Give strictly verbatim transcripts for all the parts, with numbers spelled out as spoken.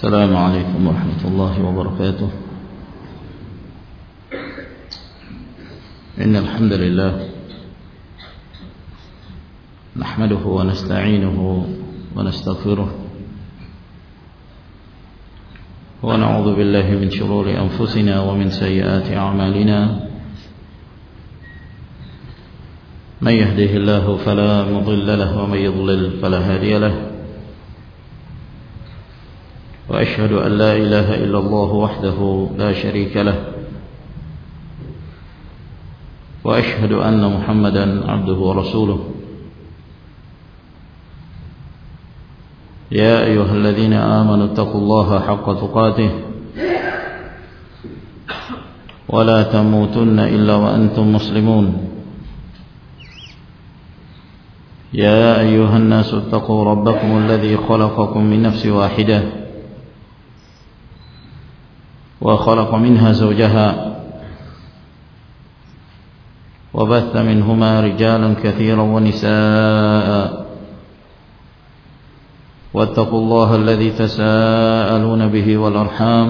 السلام عليكم ورحمة الله وبركاته. إن الحمد لله نحمده ونستعينه ونستغفره ونعوذ بالله من شرور أنفسنا ومن سيئات أعمالنا. من يهده الله فلا مضل له ومن يضلل فلا هادي له. وأشهد أن لا إله إلا الله وحده لا شريك له. وأشهد أن محمدا عبده ورسوله. يا أيها الذين آمنوا اتقوا الله حق تقاته ولا تموتن إلا وأنتم مسلمون. يا أيها الناس اتقوا ربكم الذي خلقكم من نفس واحدة وخلق منها زوجها وبث منهما رجالا كثيرا ونساء واتقوا الله الذي تساءلون به والأرحام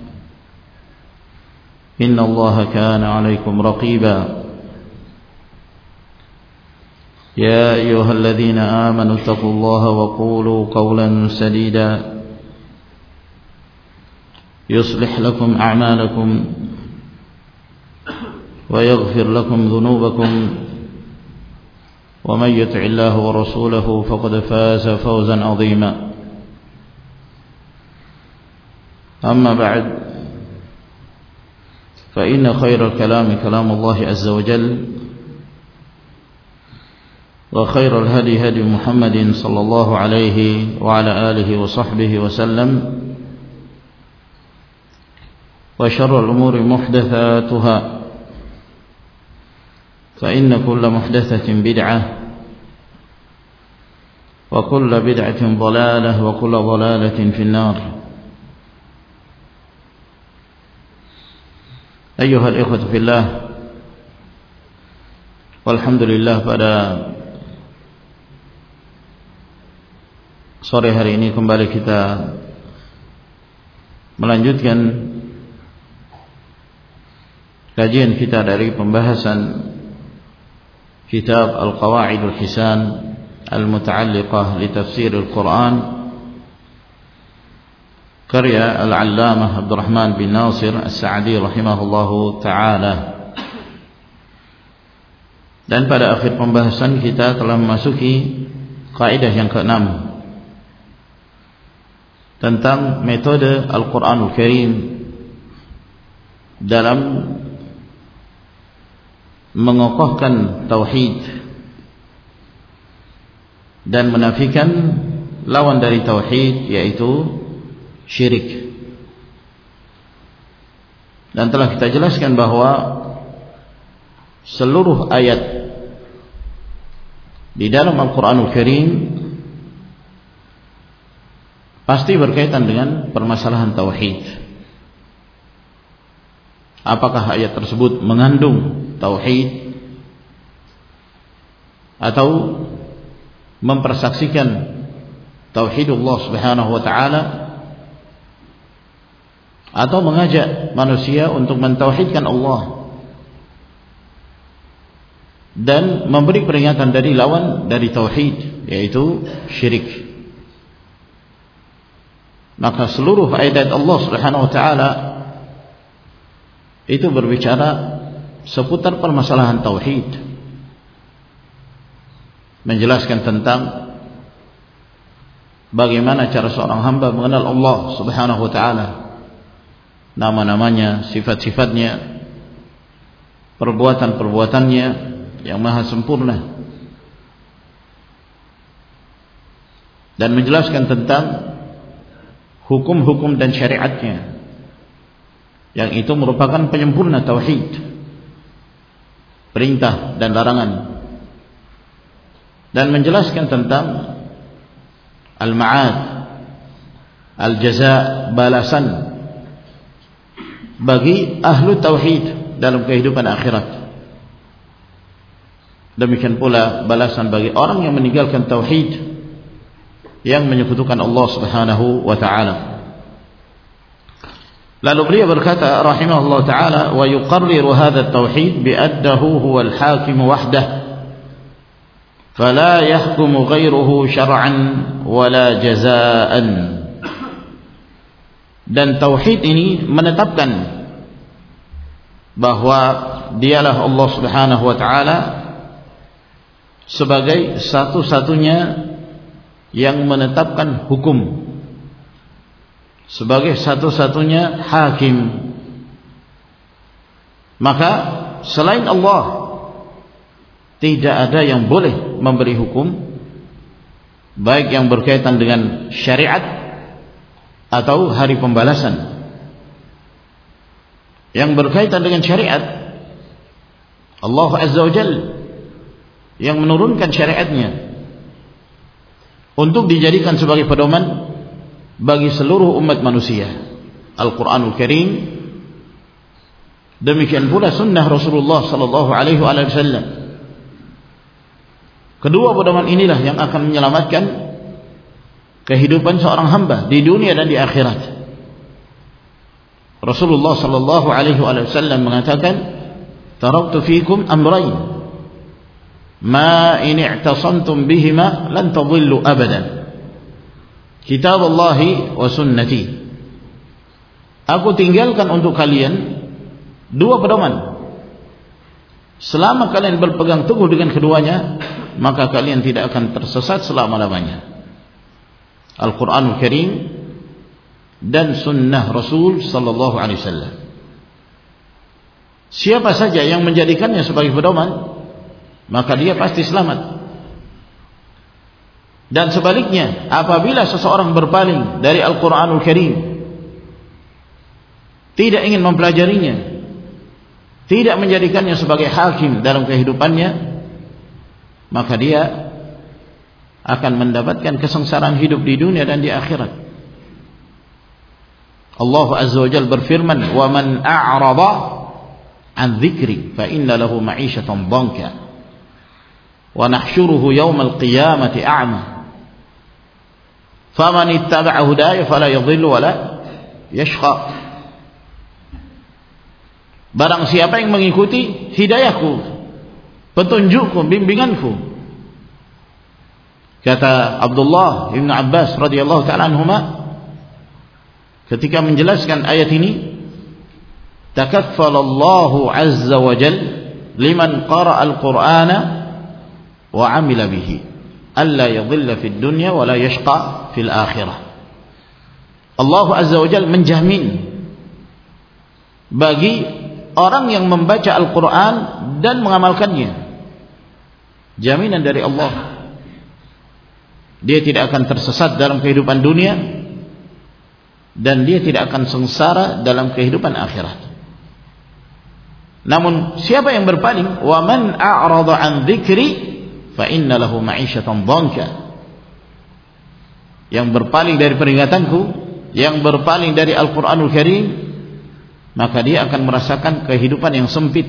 إن الله كان عليكم رقيبا. يا أيها الذين آمنوا اتقوا الله وقولوا قولا سديدا يصلح لكم أعمالكم ويغفر لكم ذنوبكم ومن يطع الله ورسوله فقد فاز فوزا عظيما. أما بعد فإن خير الكلام كلام الله عز وجل وخير الهدي هدي محمد صلى الله عليه وعلى آله وصحبه وسلم وشر الأمور محدثاتها فإن كل محدثة بدعة وكل بدعة ضلالة وكل ضلالة في النار. أيها الإخوة في الله, walhamdulillah pada sore hari ini kembali kita melanjutkan kajian kita dari pembahasan kitab Al-Qawa'idul Hisan Al-Muta'alliqah li Tafsir Al-Quran karya Al-Allamah Abdurrahman bin Nasir As-Sa'di rahimahullahu ta'ala. Dan pada akhir pembahasan kita telah memasuki kaidah yang keenam tentang metode Al-Quranul Karim dalam mengokohkan tauhid dan menafikan lawan dari tauhid, yaitu syirik. Dan telah kita jelaskan bahwa seluruh ayat di dalam Al-Quranul Karim pasti berkaitan dengan permasalahan tauhid. Apakah ayat tersebut mengandung tauhid atau mempersaksikan tauhidullah subhanahu wa ta'ala, atau mengajak manusia untuk mentauhidkan Allah dan memberi peringatan dari lawan dari tauhid, yaitu syirik. Maka seluruh ayat Allah subhanahu wa ta'ala itu berbicara seputar permasalahan tauhid, menjelaskan tentang bagaimana cara seorang hamba mengenal Allah subhanahu wa ta'ala, nama-namanya, sifat-sifatnya, perbuatan-perbuatannya yang maha sempurna, dan menjelaskan tentang hukum-hukum dan syariatnya, yang itu merupakan penyempurna tauhid, perintah dan larangan, dan menjelaskan tentang al-ma'ad, al-jaza, balasan bagi ahlu tauhid dalam kehidupan akhirat. Demikian pula balasan bagi orang yang meninggalkan tauhid, yang menyekutukan Allah Subhanahu wa taala. Lalu beliau berkata rahimahullah ta'ala, wa yuqarriru hadha at-tauhid bi annahu huwa al-hakim wahdah fala yahkumu ghairuhu syar'an wala jazaan. Dan tauhid ini menetapkan bahwa dialah Allah Subhanahu wa ta'ala sebagai satu-satunya yang menetapkan hukum, sebagai satu-satunya hakim. Maka selain Allah tidak ada yang boleh memberi hukum, baik yang berkaitan dengan syariat atau hari pembalasan. Yang berkaitan dengan syariat, Allah Azza wa Jalla yang menurunkan syariatnya untuk dijadikan sebagai pedoman bagi seluruh umat manusia, Al-Quranul Karim. Demikian pula sunnah Rasulullah sallallahu alaihi wasallam. Kedua pedoman inilah yang akan menyelamatkan kehidupan seorang hamba di dunia dan di akhirat. Rasulullah sallallahu alaihi wasallam mengatakan, taraktu fikum amrayn ma in i'tasamtum bihima lan tadhillu abadan, kitab Allahi wa sunnati. Aku tinggalkan untuk kalian dua pedoman, selama kalian berpegang teguh dengan keduanya, maka kalian tidak akan tersesat selama-lamanya. Al-Quranul Karim dan sunnah Rasul sallallahu alaihi wasallam. Siapa saja yang menjadikannya sebagai pedoman, maka dia pasti selamat. Dan sebaliknya, apabila seseorang berpaling dari Al-Quranul Karim, tidak ingin mempelajarinya, tidak menjadikannya sebagai hakim dalam kehidupannya, maka dia akan mendapatkan kesengsaraan hidup di dunia dan di akhirat. Allah Azza wa Jalla berfirman, wa man a'rada an dzikri fa inna lahu ma'isyatan dhanka wa nahsyuruhu yawmal qiyamati a'ma faman ittaba'a hudaya fala yadhillu wa la yashqa. Barang siapa yang mengikuti hidayahku, petunjukku, bimbinganku, kata Abdullah bin Abbas radhiyallahu ta'ala anhuma ketika menjelaskan ayat ini, takaffalallahu azza wa jalla liman qara'a al-Qur'ana wa 'amila bihi alla yadhilla fid dunya wa la yashqa fil akhirah. Allah azza wa jalla menjamin bagi orang yang membaca Al-Quran dan mengamalkannya, jaminan dari Allah, dia tidak akan tersesat dalam kehidupan dunia dan dia tidak akan sengsara dalam kehidupan akhirat. Namun siapa yang berpaling, wa man a'rada an dzikri fa inna lahu ma'isyatan dhanka, yang berpaling dari peringatanku, yang berpaling dari Al-Quranul Karim, maka dia akan merasakan kehidupan yang sempit.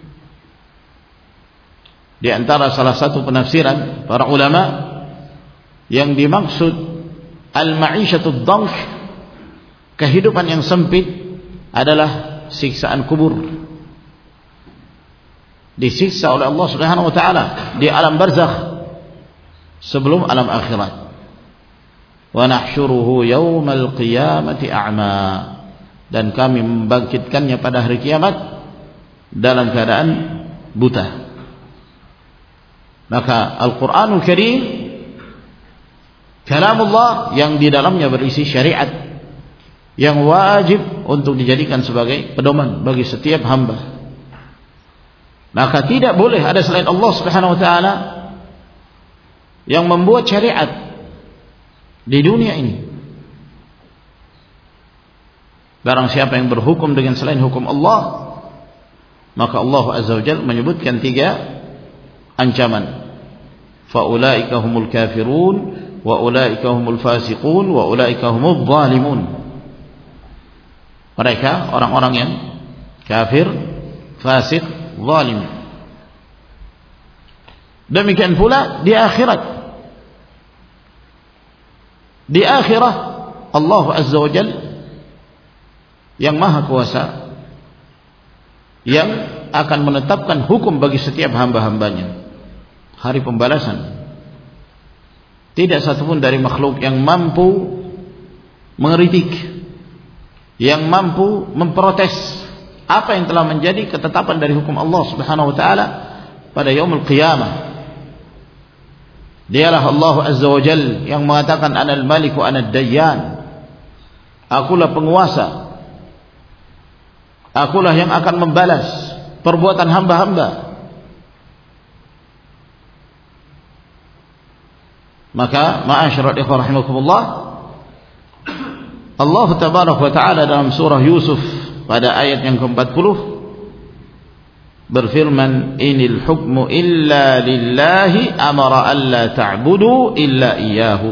Di antara salah satu penafsiran para ulama, yang dimaksud al-ma'isyatud dhank, kehidupan yang sempit, adalah siksaan kubur. Disiksa oleh Allah Subhanahu wa taala di alam barzakh sebelum alam akhirat. Wa nahsyuruhu yaumal qiyamati a'ma, dan kami membangkitkannya pada hari kiamat dalam keadaan buta. Maka Al-Quranul Karim kalamullah yang di dalamnya berisi syariat yang wajib untuk dijadikan sebagai pedoman bagi setiap hamba. Maka tidak boleh ada selain Allah Subhanahu wa taala yang membuat syariat di dunia ini. Barang siapa yang berhukum dengan selain hukum Allah, maka Allah Azza wa Jalla menyebutkan tiga ancaman. Fa ulaika humul kafirun wa ulaika humul fasiqun wa ulaika humul zalimun. Mereka orang-orang yang kafir, fasik, zalim. Demikian pula di akhirat. Di akhirat Allah Azza wa Jalla yang maha kuasa, yang akan menetapkan hukum bagi setiap hamba-hambanya. Hari pembalasan. Tidak satupun dari makhluk yang mampu mengkritik, yang mampu memprotes apa yang telah menjadi ketetapan dari hukum Allah Subhanahu wa taala pada yaumul qiyamah. Dialah Allah Azza wa Jalla yang mengatakan Anal Malik wa Anad Dayyan. Akulah penguasa, akulah yang akan membalas perbuatan hamba-hamba. Maka ma'asyiral ikhwah rahimakumullah, Allah tabaraka wa taala dalam surah Yusuf pada ayat yang keempat puluh berfirman, Inil hukmu illa lillahi amara alla ta'budu illa iyyahu,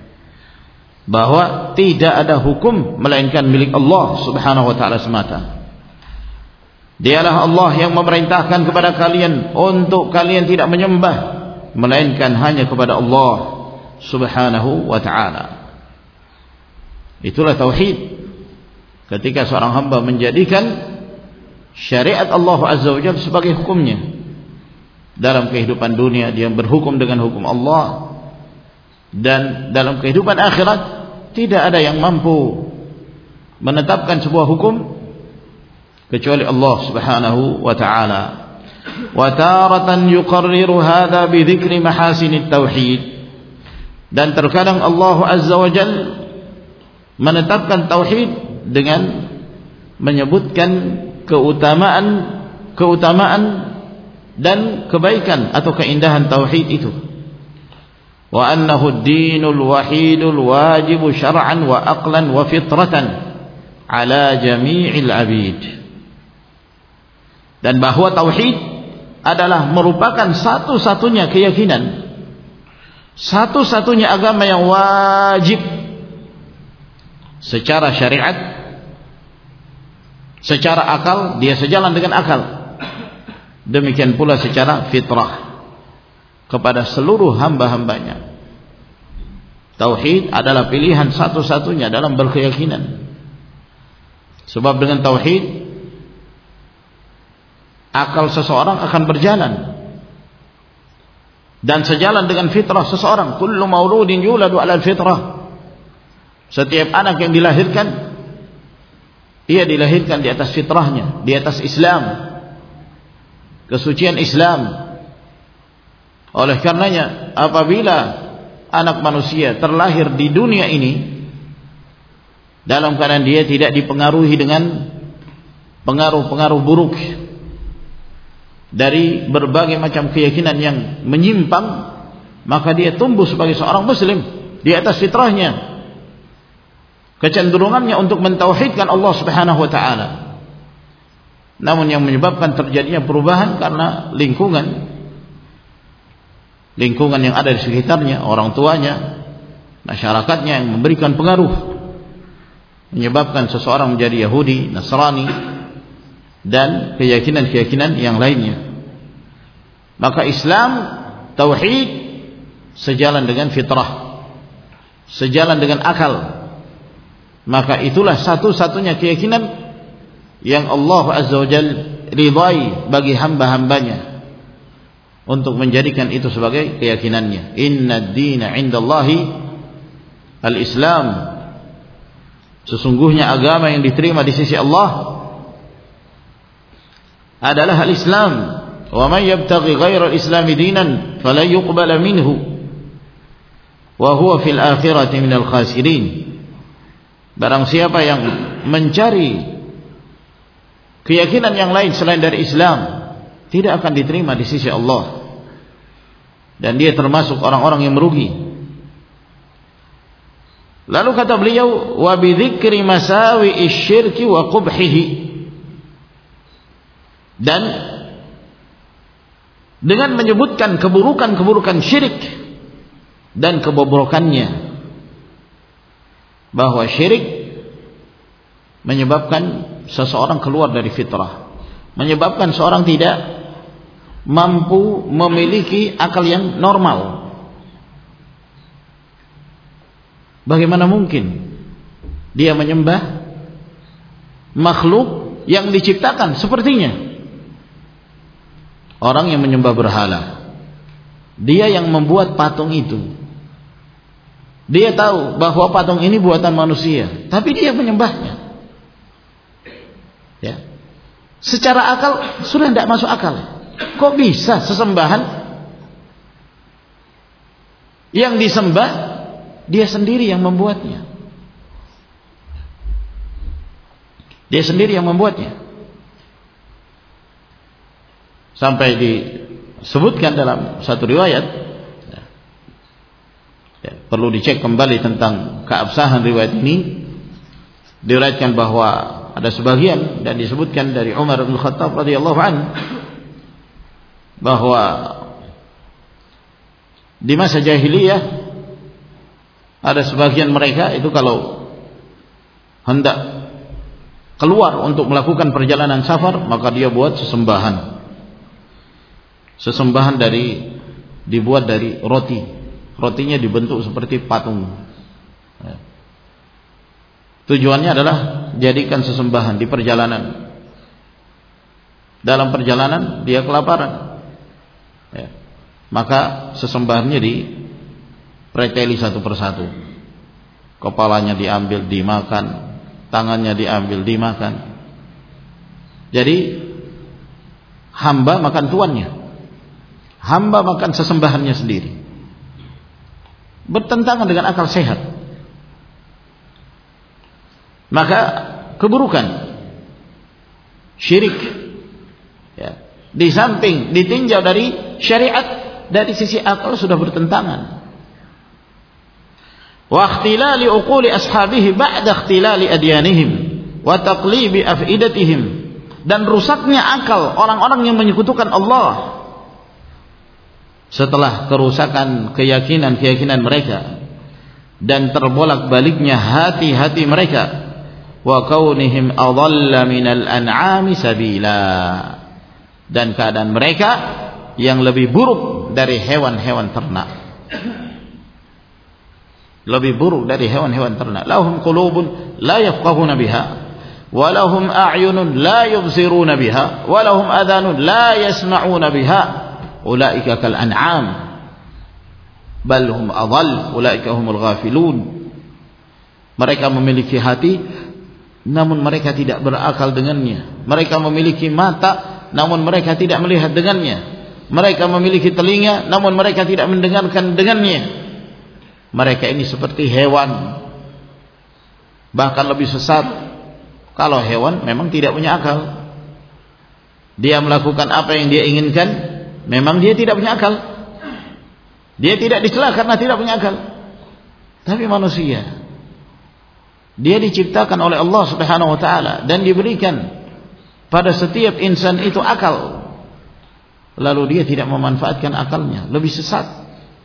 bahwa tidak ada hukum melainkan milik Allah Subhanahu wa taala semata. Dialah Allah yang memerintahkan kepada kalian untuk kalian tidak menyembah melainkan hanya kepada Allah Subhanahu wa ta'ala. Itulah tauhid. Ketika seorang hamba menjadikan syariat Allah Azza wa Jalla sebagai hukumnya dalam kehidupan dunia, dia berhukum dengan hukum Allah, dan dalam kehidupan akhirat tidak ada yang mampu menetapkan sebuah hukum kecuali Allah Subhanahu wa ta'ala. Wa taratan yuqarriru hadha bi dzikri mahasinit tauhid, dan terkadang Allah Azza wa Jalla menetapkan tauhid dengan menyebutkan keutamaan keutamaan dan kebaikan atau keindahan tauhid itu. Wa annahu ad-dinul wahidul wajibu syar'an wa aqlan wa fitratan ala jami'il 'abid. Dan bahwa tauhid adalah merupakan satu-satunya keyakinan, satu-satunya agama yang wajib secara syariat, secara akal, dia sejalan dengan akal. Demikian pula secara fitrah kepada seluruh hamba-hambanya. Tauhid adalah pilihan satu-satunya dalam berkeyakinan. Sebab dengan tauhid akal seseorang akan berjalan dan sejalan dengan fitrah seseorang. Kullu mauludin yuladu 'alal fitrah. Setiap anak yang dilahirkan, ia dilahirkan di atas fitrahnya, di atas Islam, kesucian Islam. Oleh karenanya, apabila anak manusia terlahir di dunia ini dalam keadaan dia tidak dipengaruhi dengan pengaruh-pengaruh buruk dari berbagai macam keyakinan yang menyimpang, maka dia tumbuh sebagai seorang muslim di atas fitrahnya, kecenderungannya untuk mentauhidkan Allah Subhanahu wa taala. Namun yang menyebabkan terjadinya perubahan karena lingkungan lingkungan yang ada di sekitarnya, orang tuanya, masyarakatnya yang memberikan pengaruh, menyebabkan seseorang menjadi Yahudi, Nasrani, dan keyakinan-keyakinan yang lainnya. Maka Islam, tauhid, sejalan dengan fitrah, sejalan dengan akal. Maka itulah satu-satunya keyakinan yang Allah Azza wa Jalla ridai bagi hamba-hambanya untuk menjadikan itu sebagai keyakinannya. Inna ad-dina 'indallahi al-Islam. Sesungguhnya agama yang diterima di sisi Allah adalah al-Islam. Wa man yabtaghi ghayra al-Islam dinan falan yuqbala minhu wa huwa fil akhirati minal khasirin. Barang siapa yang mencari keyakinan yang lain selain dari Islam, tidak akan diterima di sisi Allah, dan dia termasuk orang-orang yang merugi. Lalu kata beliau, wa bidzikri masawi isyirki wa qubhihi, dan dengan menyebutkan keburukan-keburukan syirik dan kebobrokannya, bahwa syirik menyebabkan seseorang keluar dari fitrah, menyebabkan seorang tidak mampu memiliki akal yang normal. Bagaimana mungkin dia menyembah makhluk yang diciptakan sepertinya. Orang yang menyembah berhala, dia yang membuat patung itu. Dia tahu bahwa patung ini buatan manusia, tapi dia menyembahnya. Ya. Secara akal sudah tidak masuk akal. Kok bisa sesembahan yang disembah dia sendiri yang membuatnya? Dia sendiri yang membuatnya. Sampai disebutkan dalam satu riwayat, ya, perlu dicek kembali tentang keabsahan riwayat ini. Diriwayatkan bahwa ada sebagian dan disebutkan dari Umar bin Khattab radhiyallahu anhu bahwa di masa jahiliyah ada sebagian mereka itu kalau hendak keluar untuk melakukan perjalanan safar, maka dia buat sesembahan. Sesembahan dari dibuat dari roti. Rotinya dibentuk seperti patung. Ya. Tujuannya adalah jadikan sesembahan di perjalanan. Dalam perjalanan dia kelaparan. Ya. Maka sesembahannya dipreteli satu persatu. Kepalanya diambil dimakan, tangannya diambil dimakan. Jadi hamba makan tuannya, hamba makan sesembahannya sendiri. Bertentangan dengan akal sehat. Maka keburukan syirik, ya, di samping ditinjau dari syariat, dari sisi akal sudah bertentangan. Wa ikhtilali uquli ashabihi ba'da ikhtilali adyanihim wa taqlibi afidatihim, dan rusaknya akal orang-orang yang menyekutukan Allah setelah kerusakan keyakinan-keyakinan mereka dan terbolak-baliknya hati-hati mereka, wa kaunihim adalla minal an'ami sabila, dan keadaan mereka yang lebih buruk dari hewan-hewan ternak. Lebih buruk dari hewan-hewan ternak. Lahum qulubun la yafqahuna biha, wa lahum a'yunun la yubsiruna biha, wa lahum adhanun la yasma'una biha, ulaika kal an'am bal hum adall, ulaika humul ghafilun. Mereka memiliki hati namun mereka tidak berakal dengannya. Mereka memiliki mata namun mereka tidak melihat dengannya. Mereka memiliki telinga namun mereka tidak mendengarkan dengannya. Mereka ini seperti hewan, bahkan lebih sesat. Kalau hewan memang tidak punya akal, dia melakukan apa yang dia inginkan, memang dia tidak punya akal. Dia tidak dicela karena tidak punya akal. Tapi manusia, dia diciptakan oleh Allah Subhanahu wa taala dan diberikan pada setiap insan itu akal. Lalu dia tidak memanfaatkan akalnya, lebih sesat.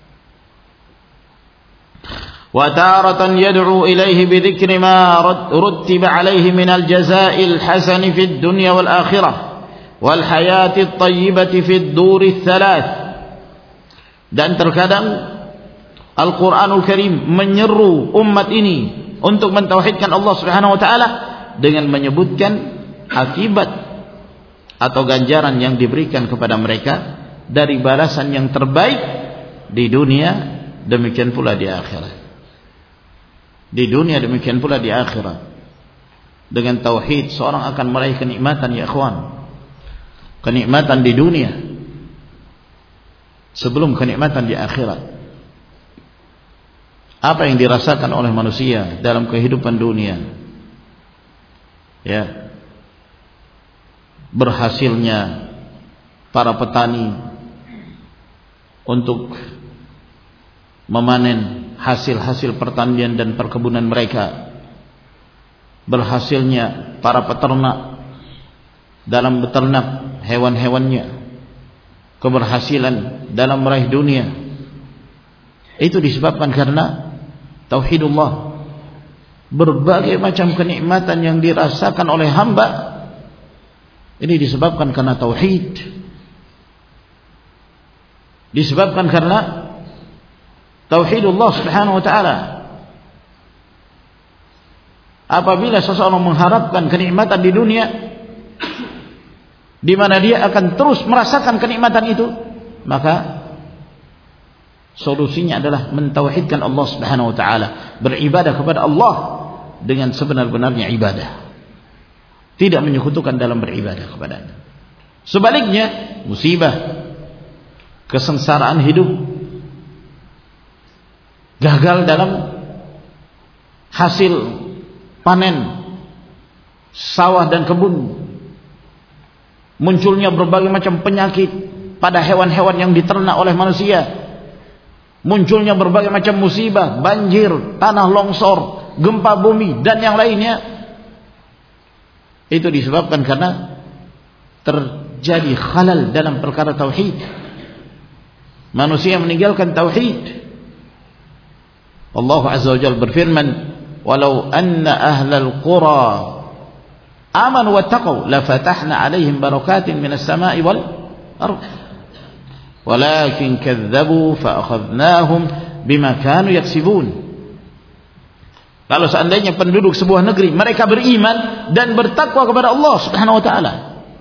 Wa taratan yad'u ilaihi bi dzikri ma ruttiba alaihi min al-jazaa'i al-hasani fid dunya wal akhirah wal hayati at-thayyibati fid duri ats-tsalaats. Dan terkadang Al-Qur'anul Karim menyeru umat ini untuk mentauhidkan Allah Subhanahu wa taala dengan menyebutkan akibat atau ganjaran yang diberikan kepada mereka dari balasan yang terbaik di dunia, demikian pula di akhirat. Di dunia demikian pula di akhirat. Dengan tauhid seorang akan meraih kenikmatan, ya ikhwan. Kenikmatan di dunia sebelum kenikmatan di akhirat. Apa yang dirasakan oleh manusia dalam kehidupan dunia, ya, berhasilnya para petani untuk memanen hasil-hasil pertanian dan perkebunan mereka, berhasilnya para peternak dalam beternak hewan-hewannya, keberhasilan dalam meraih dunia, itu disebabkan karena tauhidullah. Berbagai macam kenikmatan yang dirasakan oleh hamba ini disebabkan karena tauhid, disebabkan karena tauhidullah Subhanahu wa taala. apabila seseorang mengharapkan kenikmatan di dunia, di mana dia akan terus merasakan kenikmatan itu, maka solusinya adalah mentauhidkan Allah Subhanahu wa taala, beribadah kepada Allah dengan sebenar-benarnya ibadah, tidak menyekutukan dalam beribadah kepadanya. Sebaliknya, musibah, kesengsaraan hidup, gagal dalam hasil panen sawah dan kebun, munculnya berbagai macam penyakit pada hewan-hewan yang diternak oleh manusia, munculnya berbagai macam musibah, banjir, tanah longsor, gempa bumi dan yang lainnya, itu disebabkan karena terjadi khalal dalam perkara tauhid. Manusia meninggalkan tauhid. Allah Azza wa Jalla berfirman, walau anna ahlal qura amanu wattaqu lafatahna alaihim barakatin minas sama'i wal ardh walakin kadzabu faakhadnahum bima kanu yaksibun. Kalau seandainya penduduk sebuah negeri mereka beriman dan bertakwa kepada Allah Subhanahu wa taala,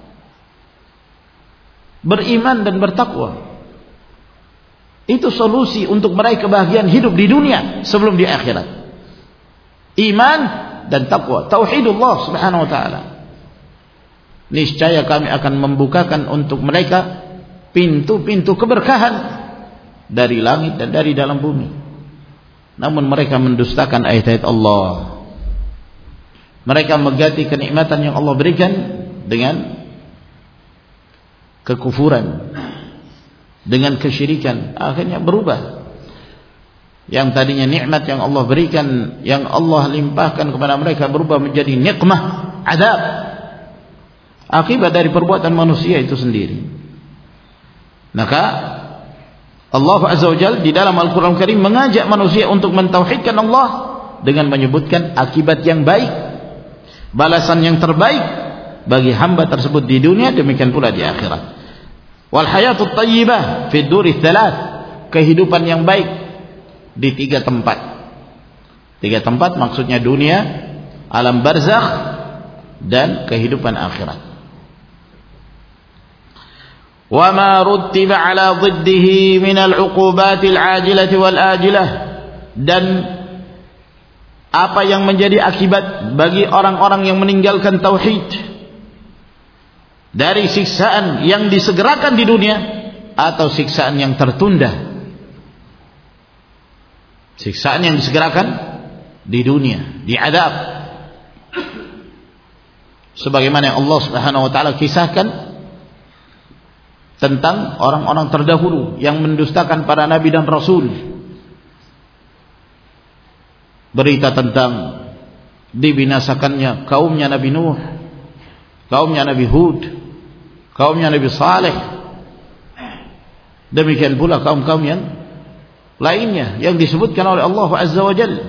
beriman dan bertakwa, itu solusi untuk meraih kebahagiaan hidup di dunia sebelum di akhirat. Iman dan takwa, tauhidullah Subhanahu wa taala. Niscaya kami akan membukakan untuk mereka pintu-pintu keberkahan dari langit dan dari dalam bumi. Namun mereka mendustakan ayat-ayat Allah. Mereka mengganti kenikmatan yang Allah berikan dengan kekufuran, dengan kesyirikan. Akhirnya berubah. Yang tadinya nikmat yang Allah berikan, yang Allah limpahkan kepada mereka, berubah menjadi nikmah, azab, akibat dari perbuatan manusia itu sendiri. Maka Allah Azza wa Jalla di dalam Al-Quran Karim mengajak manusia untuk mentauhidkan Allah dengan menyebutkan akibat yang baik, balasan yang terbaik bagi hamba tersebut di dunia, demikian pula di akhirat. Wal hayatut thayyibah fi duri thalath, kehidupan yang baik di tiga tempat. Tiga tempat maksudnya dunia, alam barzakh, dan kehidupan akhirat. Wa ma ruttiba ala dhiddihi min al-uqubatil ajilati wal ajilah, dan apa yang menjadi akibat bagi orang-orang yang meninggalkan tauhid dari siksaan yang disegerakan di dunia atau siksaan yang tertunda. Siksaan yang disegerakan di dunia, di azab, sebagaimana yang Allah Subhanahu wa taala kisahkan tentang orang-orang terdahulu yang mendustakan para nabi dan rasul. Berita tentang dibinasakannya kaumnya Nabi Nuh, kaumnya Nabi Hud, kaumnya Nabi Saleh, demikian pula kaum-kaum yang lainnya yang disebutkan oleh Allah Azza wa Jalla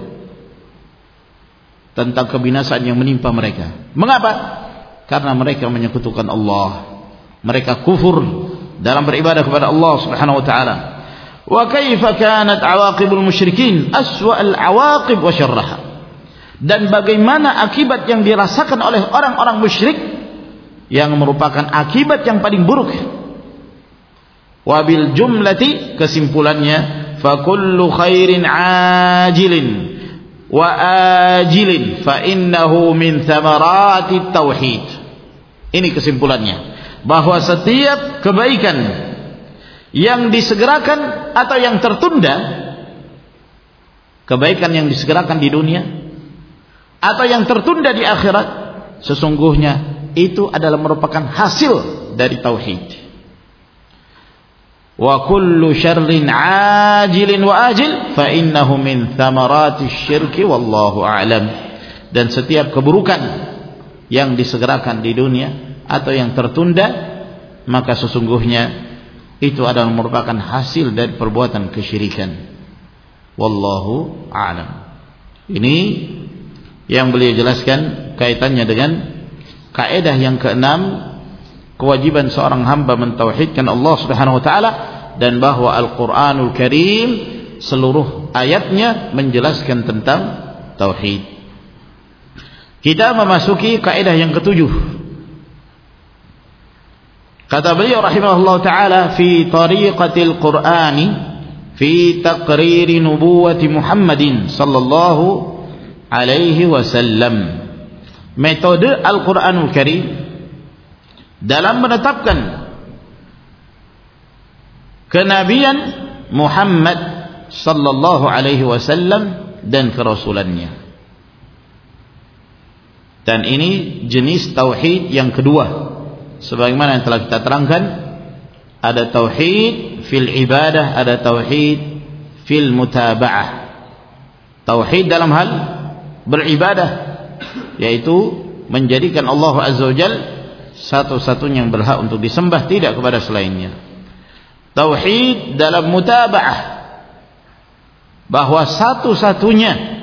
tentang kebinasaan yang menimpa mereka. Mengapa? Karena mereka menyekutukan Allah, mereka kufur dalam beribadah kepada Allah Subhanahu wa taala. Wa kaifa kanat awaqibul musyrikin aswa al-awaqib wa syarraha, dan bagaimana akibat yang dirasakan oleh orang-orang musyrik yang merupakan akibat yang paling buruk. Wa bil jumlati, kesimpulannya, fa kullu khairin ajilin wa ajilin fa innahu min thamaratit tauhid. Ini kesimpulannya, bahwa setiap kebaikan yang disegerakan atau yang tertunda, kebaikan yang disegerakan di dunia atau yang tertunda di akhirat, sesungguhnya itu adalah merupakan hasil dari tauhid. Wa kullu syarrin ajilin wa ajil fa innahu min thamaratis syirki wallahu a'lam. Dan setiap keburukan yang disegerakan di dunia atau yang tertunda, maka sesungguhnya itu adalah merupakan hasil dari perbuatan kesyirikan. Wallahu a'lam. Ini yang beliau jelaskan kaitannya dengan kaidah yang keenam, kewajiban seorang hamba mentauhidkan Allah Subhanahu wa taala, dan bahwa Al-Qur'anul Karim seluruh ayatnya menjelaskan tentang tauhid. Kita memasuki kaidah yang ketujuh. Kata beliau rahimahullah ta'ala, fi tariqatil Qur'ani fi taqriri nubuwati Muhammadin sallallahu alaihi wasallam. Metode Al-Qur'anul Karim dalam menetapkan kenabian Muhammad sallallahu alaihi wasallam dan kerasulannya. Dan ini jenis tauhid yang kedua. Sebagaimana yang telah kita terangkan, ada tauhid fil ibadah, ada tauhid fil mutaba'ah. Tauhid dalam hal beribadah, yaitu menjadikan Allah Azza wa Jalla satu-satunya yang berhak untuk disembah, tidak kepada selainnya. Tauhid dalam mutaba'ah, bahwa satu-satunya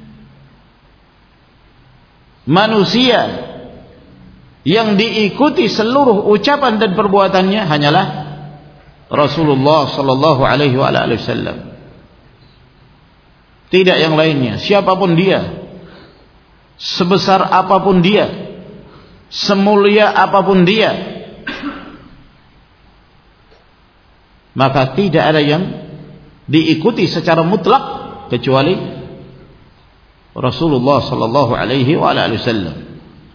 manusia yang diikuti seluruh ucapan dan perbuatannya hanyalah Rasulullah sallallahu alaihi wasallam. Tidak yang lainnya. Siapapun dia, sebesar apapun dia, semulia apapun dia, maka tidak ada yang diikuti secara mutlak kecuali Rasulullah sallallahu alaihi wasallam.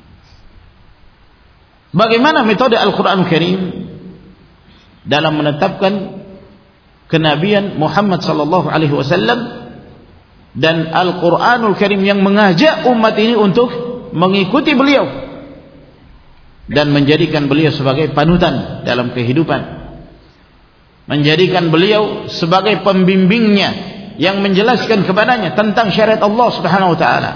Bagaimana metode Al-Quran Karim dalam menetapkan kenabian Muhammad sallallahu alaihi wasallam dan Al-Quranul Karim yang mengajak umat ini untuk mengikuti beliau dan menjadikan beliau sebagai panutan dalam kehidupan, menjadikan beliau sebagai pembimbingnya yang menjelaskan kepadanya tentang syariat Allah Subhanahu wa taala.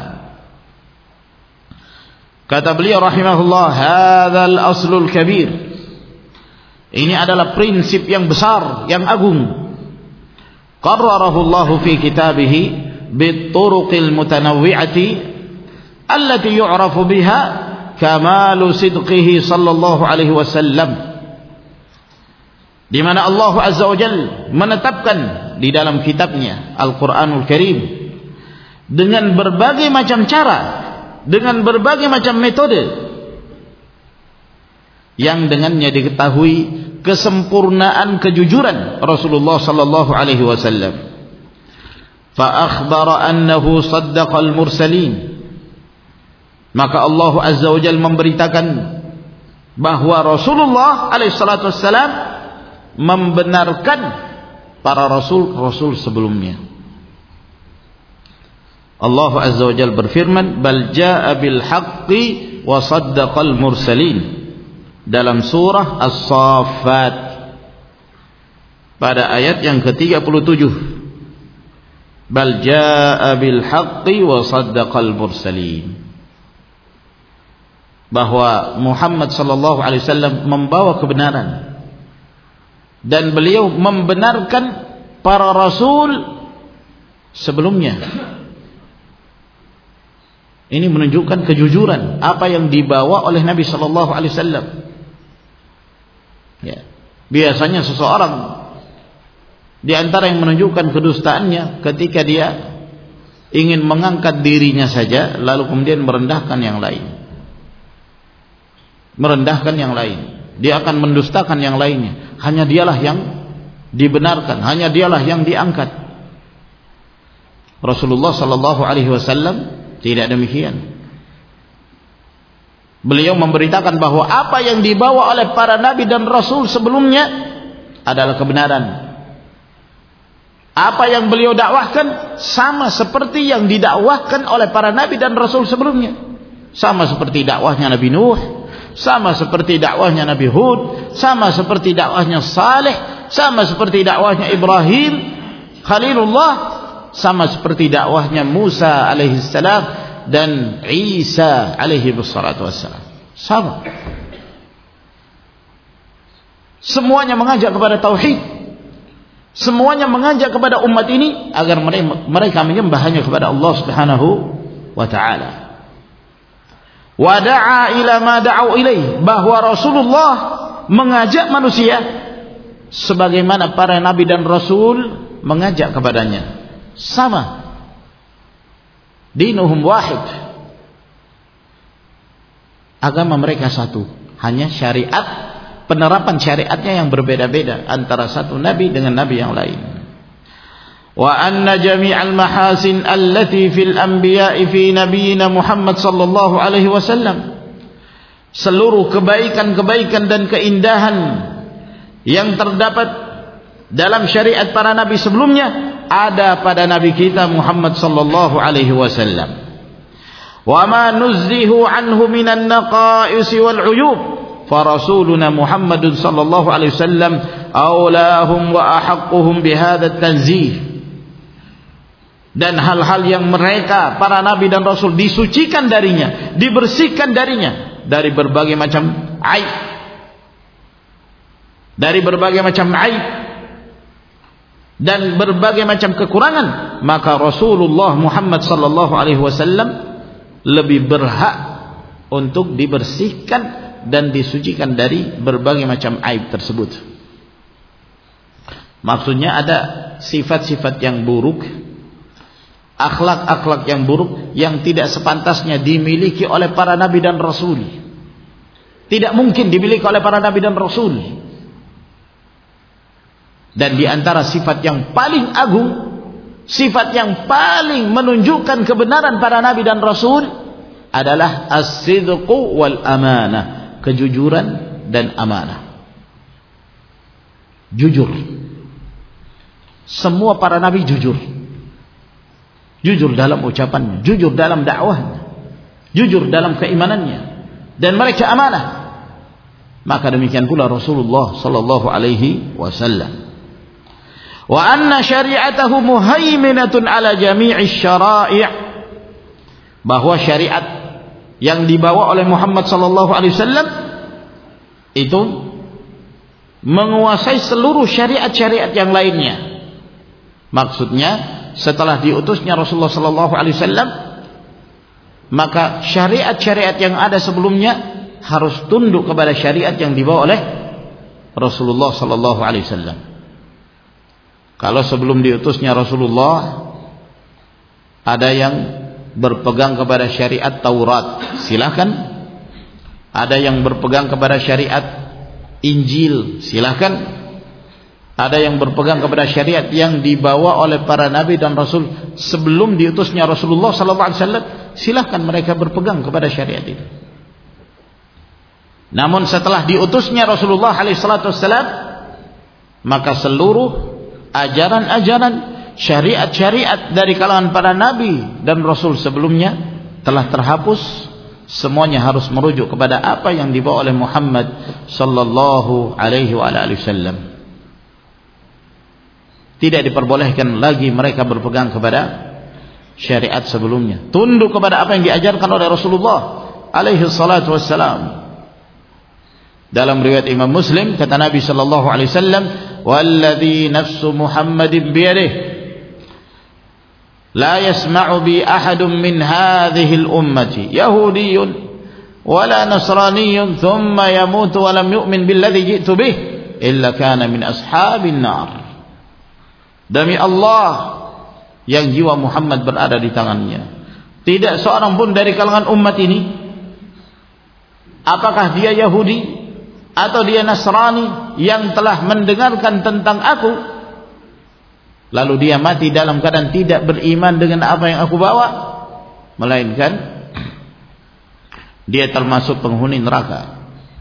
Kata beliau rahimahullah, hadzal aslul kabir. Ini adalah prinsip yang besar, yang agung. Qarrarahu Allah fi kitabih bit-turuqil mutanawwi'ati allati yu'rafu biha kamalu sidqihi sallallahu alaihi wasallam. Di mana Allah Azza wa Jalla menetapkan di dalam kitabnya Al-Quranul Karim dengan berbagai macam cara, dengan berbagai macam metode yang dengannya diketahui kesempurnaan kejujuran Rasulullah sallallahu alaihi wasallam. Fa akhbara annahu saddaqal mursalin. Maka Allah Azza wa Jalla memberitakan bahwa Rasulullah alaihi salatu wassalam membenarkan para rasul-rasul sebelumnya. Allah Azza wa Jalla berfirman, bal jaa bil haqqi wa saddaqal mursalin, dalam surah As-Saffat pada ayat yang ke tiga puluh tujuh. Bal jaa bil haqqi wa saddaqal mursalin, bahwa Muhammad sallallahu alaihi wasallam membawa kebenaran dan beliau membenarkan para rasul sebelumnya. Ini menunjukkan kejujuran apa yang dibawa oleh Nabi sallallahu alaihi wasallam. Ya. Biasanya seseorang di antara yang menunjukkan kedustaannya ketika dia ingin mengangkat dirinya saja lalu kemudian merendahkan yang lain. Merendahkan yang lain. Dia akan mendustakan yang lainnya. Hanya dialah yang dibenarkan, hanya dialah yang diangkat. Rasulullah sallallahu alaihi wasallam tidak demikian. Beliau memberitakan bahwa apa yang dibawa oleh para nabi dan rasul sebelumnya adalah kebenaran. Apa yang beliau dakwahkan sama seperti yang didakwahkan oleh para nabi dan rasul sebelumnya. Sama seperti dakwahnya Nabi Nuh, sama seperti dakwahnya Nabi Hud, sama seperti dakwahnya Saleh, sama seperti dakwahnya Ibrahim Khalilullah, sama seperti dakwahnya Musa alaihi salam dan Isa alaihi wassalatu wassalam. Sama. Semuanya mengajak kepada tauhid. Semuanya mengajak kepada umat ini agar mereka menyembah hanya kepada Allah Subhanahu wa taala. Wa da'a ila ma da'u ilaih, bahwa Rasulullah mengajak manusia sebagaimana para nabi dan rasul mengajak kepadanya. Sama. Dinuhum wahid. Agama mereka satu, hanya syariat, penerapan syariatnya yang berbeda-beda antara satu nabi dengan nabi yang lain. Wa anna jami'al mahasin allati fil anbiya'i fi nabiyyina Muhammad sallallahu alaihi wasallam, seluruh kebaikan-kebaikan dan keindahan yang terdapat dalam syariat para nabi sebelumnya ada pada nabi kita Muhammad sallallahu alaihi wasallam. Wa ma nuzzihu anhu minan naqa'is wal 'uyub fa rasuluna Muhammadun sallallahu alaihi wasallam aulahum wa ahaqquhum bihadha at-tanzih. Dan hal-hal yang mereka para nabi dan rasul disucikan darinya, dibersihkan darinya dari berbagai macam aib, dari berbagai macam aib dan berbagai macam kekurangan, maka Rasulullah Muhammad sallallahu alaihi wasallam lebih berhak untuk dibersihkan dan disucikan dari berbagai macam aib tersebut. Maksudnya ada sifat-sifat yang buruk, akhlak-akhlak yang buruk yang tidak sepantasnya dimiliki oleh para nabi dan rasul. Tidak mungkin dimiliki oleh para nabi dan rasul. Dan di antara sifat yang paling agung, sifat yang paling menunjukkan kebenaran para nabi dan rasul adalah as-sidqu wal amanah, kejujuran dan amanah. Jujur. Semua para nabi jujur. Jujur dalam ucapannya, jujur dalam dakwahnya, jujur dalam keimanannya, dan mereka amanah. Maka demikian pula Rasulullah sallallahu alaihi wasallam. Wa anna syari'atahu muhaiminatun ala jami'i syara'i', bahwa syariat yang dibawa oleh Muhammad sallallahu alaihi wasallam itu menguasai seluruh syariat-syariat yang lainnya. Maksudnya setelah diutusnya Rasulullah sallallahu alaihi wasallam, maka syariat-syariat yang ada sebelumnya harus tunduk kepada syariat yang dibawa oleh Rasulullah sallallahu alaihi wasallam. Kalau sebelum diutusnya Rasulullah ada yang berpegang kepada syariat Taurat, silakan. Ada yang berpegang kepada syariat Injil, silakan. Ada yang berpegang kepada syariat yang dibawa oleh para nabi dan rasul sebelum diutusnya Rasulullah sallallahu alaihi wasallam, silakan mereka berpegang kepada syariat itu. Namun setelah diutusnya Rasulullah alaihi salatu wasallam, maka seluruh ajaran-ajaran, syariat-syariat dari kalangan para nabi dan rasul sebelumnya telah terhapus. Semuanya harus merujuk kepada apa yang dibawa oleh Muhammad sallallahu alaihi wasallam. Tidak diperbolehkan lagi mereka berpegang kepada syariat sebelumnya. Tunduk kepada apa yang diajarkan oleh Rasulullah alaihi salatu wassalam. Dalam riwayat Imam Muslim kata Nabi sallallahu alaihi wasallam, "Walladzi nafsu Muhammadin biyadihi la yasma'u bi ahadun min hadhihi al-ummati yahudiyyun wala nasraniyyun thumma yamutu wa lam yu'min billadzi ji'tu bih illa kana min ashabin nar." Demi Allah yang jiwa Muhammad berada di tangannya, tidak seorang pun dari kalangan umat ini, apakah dia Yahudi atau dia Nasrani, yang telah mendengarkan tentang aku lalu dia mati dalam keadaan tidak beriman dengan apa yang aku bawa, melainkan dia termasuk penghuni neraka.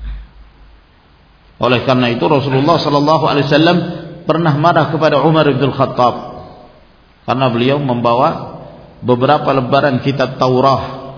Oleh karena itu Rasulullah sallallahu alaihi wasallam pernah marah kepada Umar bin Khattab karena beliau membawa beberapa lembaran kitab Taurat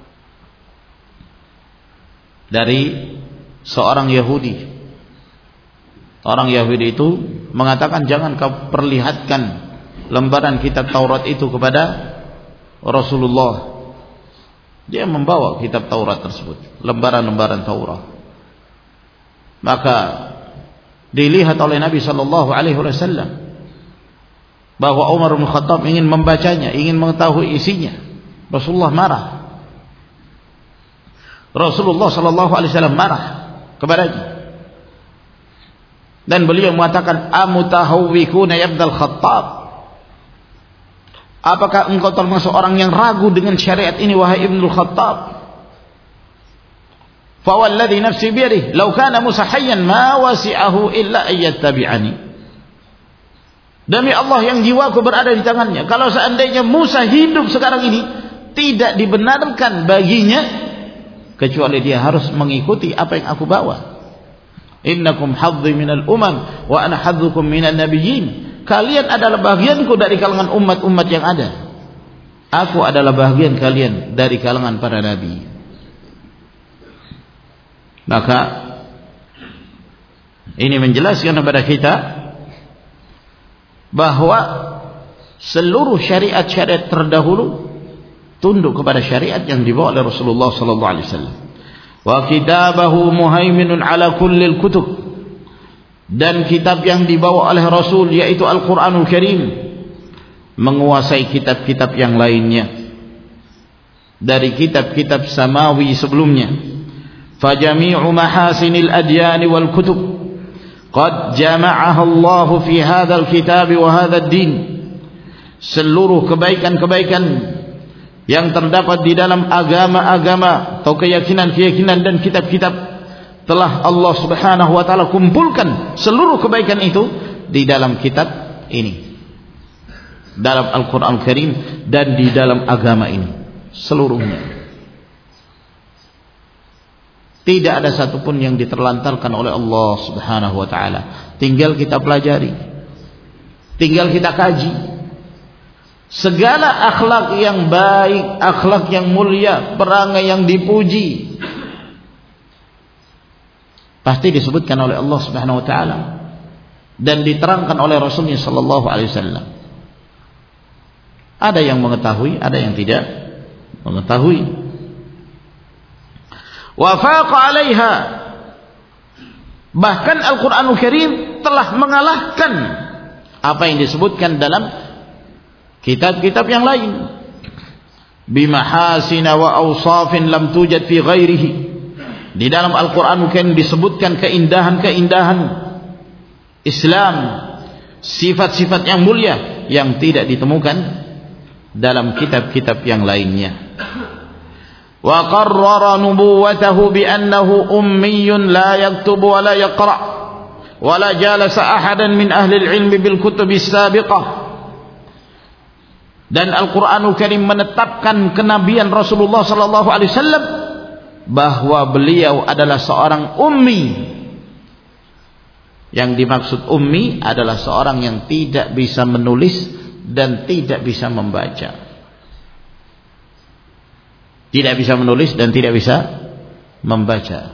dari seorang Yahudi. Orang Yahudi itu mengatakan, jangan kau perlihatkan lembaran kitab Taurat itu kepada Rasulullah. Dia membawa kitab Taurat tersebut, lembaran-lembaran Taurat. Maka dilihat oleh Nabi sallallahu alaihi wasallam bahwa Umar bin Khattab ingin membacanya, ingin mengetahui isinya. Rasulullah marah. Rasulullah sallallahu alaihi wasallam marah kepadanya. Dan beliau mengatakan, "Amutahawwikuna ya Ibnul Khattab? Apakah engkau termasuk orang yang ragu dengan syariat ini wahai Ibnul Khattab? fa walladhi nafsi biyadihi law kana Musa hayyan ma wasi'ahu illa ayyattabi'ani. Demi Allah yang jiwaku berada di tangannya, kalau seandainya Musa hidup sekarang ini, tidak dibenarkan baginya kecuali dia harus mengikuti apa yang aku bawa. Innakum hadzi minal umam wa ana hadzukum minan nabiyyin. Kalian adalah bagianku dari kalangan umat-umat yang ada. Aku adalah bagian kalian dari kalangan para nabi. Maka ini menjelaskan kepada kita bahwa seluruh syariat-syariat terdahulu tunduk kepada syariat yang dibawa oleh Rasulullah sallallahu alaihi wasallam. Wa kitabahu muhaiminun ala kullil kutub, dan kitab yang dibawa oleh Rasul yaitu Al-Qur'anul Karim menguasai kitab-kitab yang lainnya dari kitab-kitab samawi sebelumnya. Fajami'u mahasinil adyan wal kutub qad jama'aha Allah fi hadzal kitab wa hadzal din. Seluruh kebaikan-kebaikan yang terdapat di dalam agama-agama atau keyakinan-keyakinan dan kitab-kitab telah Allah Subhanahu wa taala kumpulkan seluruh kebaikan itu di dalam kitab ini, dalam Al-Qur'an Karim, dan di dalam agama ini seluruhnya. Tidak ada satupun yang diterlantarkan oleh Allah Subhanahu wa taala. Tinggal kita pelajari, tinggal kita kaji. Segala akhlak yang baik, akhlak yang mulia, perangai yang dipuji, pasti disebutkan oleh Allah Subhanahu wa taala dan diterangkan oleh Rasulnya sallallahu alaihi wasallam. Ada yang mengetahui, ada yang tidak mengetahui. Wa faqa 'alaiha, bahkan Al-Qur'anul Karim telah mengalahkan apa yang disebutkan dalam kitab-kitab yang lain. Bimahasina wa awsafin lam tujad fi ghairihi. Di dalam Al-Qur'an Karim disebutkan keindahan-keindahan Islam, sifat-sifat yang mulia yang tidak ditemukan dalam kitab-kitab yang lainnya. Wa qarrara nubuwwatahu bi annahu ummiyyun la yaktubu wa la yaqra wa la jalasa ahadan min ahli al-'ilmi bil kutubi as-sabiqah. Dan Al-Qur'anul Karim menetapkan kenabian Rasulullah sallallahu alaihi wasallam bahwa beliau adalah seorang ummi. Yang dimaksud ummi adalah seorang yang tidak bisa menulis dan tidak bisa membaca. Tidak bisa menulis dan tidak bisa membaca.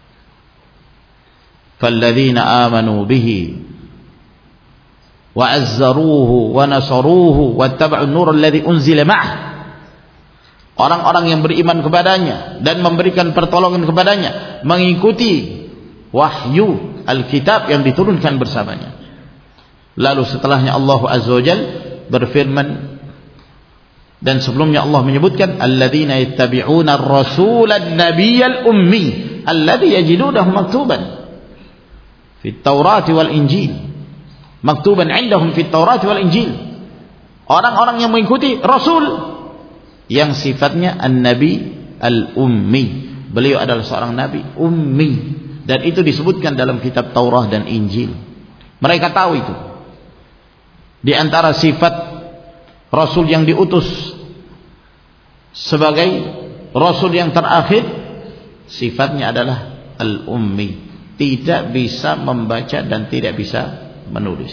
Falladzina amanu bihi wa'azzaruhu wa nasaruhu wattaba'un nur alladhi unzila ma'ah. Orang-orang yang beriman kepadanya dan memberikan pertolongan kepadanya, mengikuti wahyu Alkitab yang diturunkan bersamanya. Lalu setelahnya Allah Azza wa Jalla berfirman, dan sebelumnya Allah menyebutkan alladzina yattabi'una ar-rasulan nabiyyal ummi alladhi yajidunahu maktuban fit Taurati wal Injil. Maktuban indahum fit Taurat wal Injil. Orang-orang yang mengikuti Rasul yang sifatnya an-nabi al-ummi. Beliau adalah seorang nabi ummi, dan itu disebutkan dalam kitab Taurat dan Injil. Mereka tahu itu. Di antara sifat Rasul yang diutus sebagai Rasul yang terakhir, sifatnya adalah al-ummi, tidak bisa membaca dan tidak bisa menulis.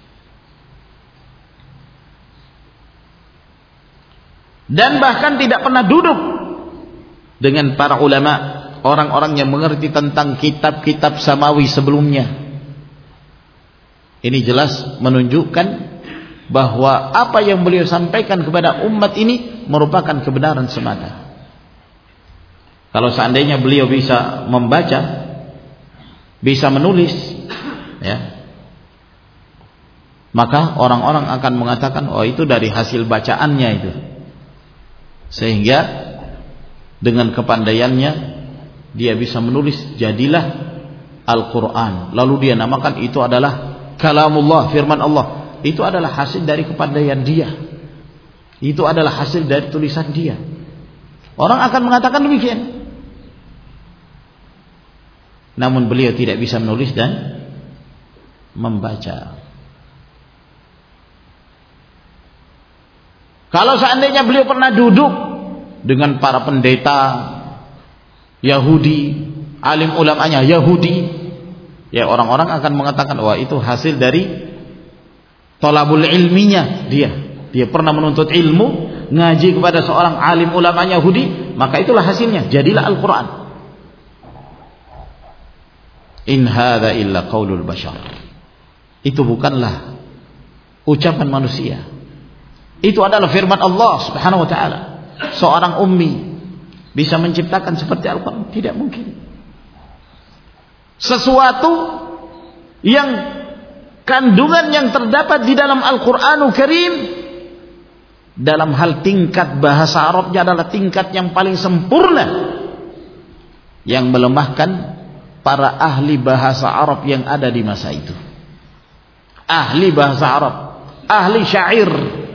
Dan bahkan tidak pernah duduk dengan para ulama, orang-orang yang mengerti tentang kitab-kitab samawi sebelumnya. Ini jelas menunjukkan bahwa apa yang beliau sampaikan kepada umat ini merupakan kebenaran semata. Kalau seandainya beliau bisa membaca, bisa menulis, ya, maka orang-orang akan mengatakan, oh itu dari hasil bacaannya itu. Sehingga dengan kepandaiannya dia bisa menulis, jadilah Al-Quran. Lalu dia namakan itu adalah kalamullah, firman Allah. Itu adalah hasil dari kepandaian dia. Itu adalah hasil dari tulisan dia. Orang akan mengatakan demikian. namun beliau tidak bisa menulis dan membaca. Kalau seandainya beliau pernah duduk dengan para pendeta Yahudi, alim ulamanya Yahudi, ya orang-orang akan mengatakan wah itu hasil dari thalabul ilminya dia. Dia pernah menuntut ilmu, ngaji kepada seorang alim ulama Yahudi, maka itulah hasilnya, jadilah Al-Quran. In hadza illa qaulul bashar. Itu bukanlah ucapan manusia. Itu adalah firman Allah Subhanahu wa taala. Seorang ummi bisa menciptakan seperti Al-Quran? Tidak mungkin. Sesuatu yang kandungan yang terdapat di dalam Al-Quranul Karim dalam hal tingkat bahasa Arabnya adalah tingkat yang paling sempurna, yang melemahkan para ahli bahasa Arab yang ada di masa itu. Ahli bahasa Arab, ahli syair,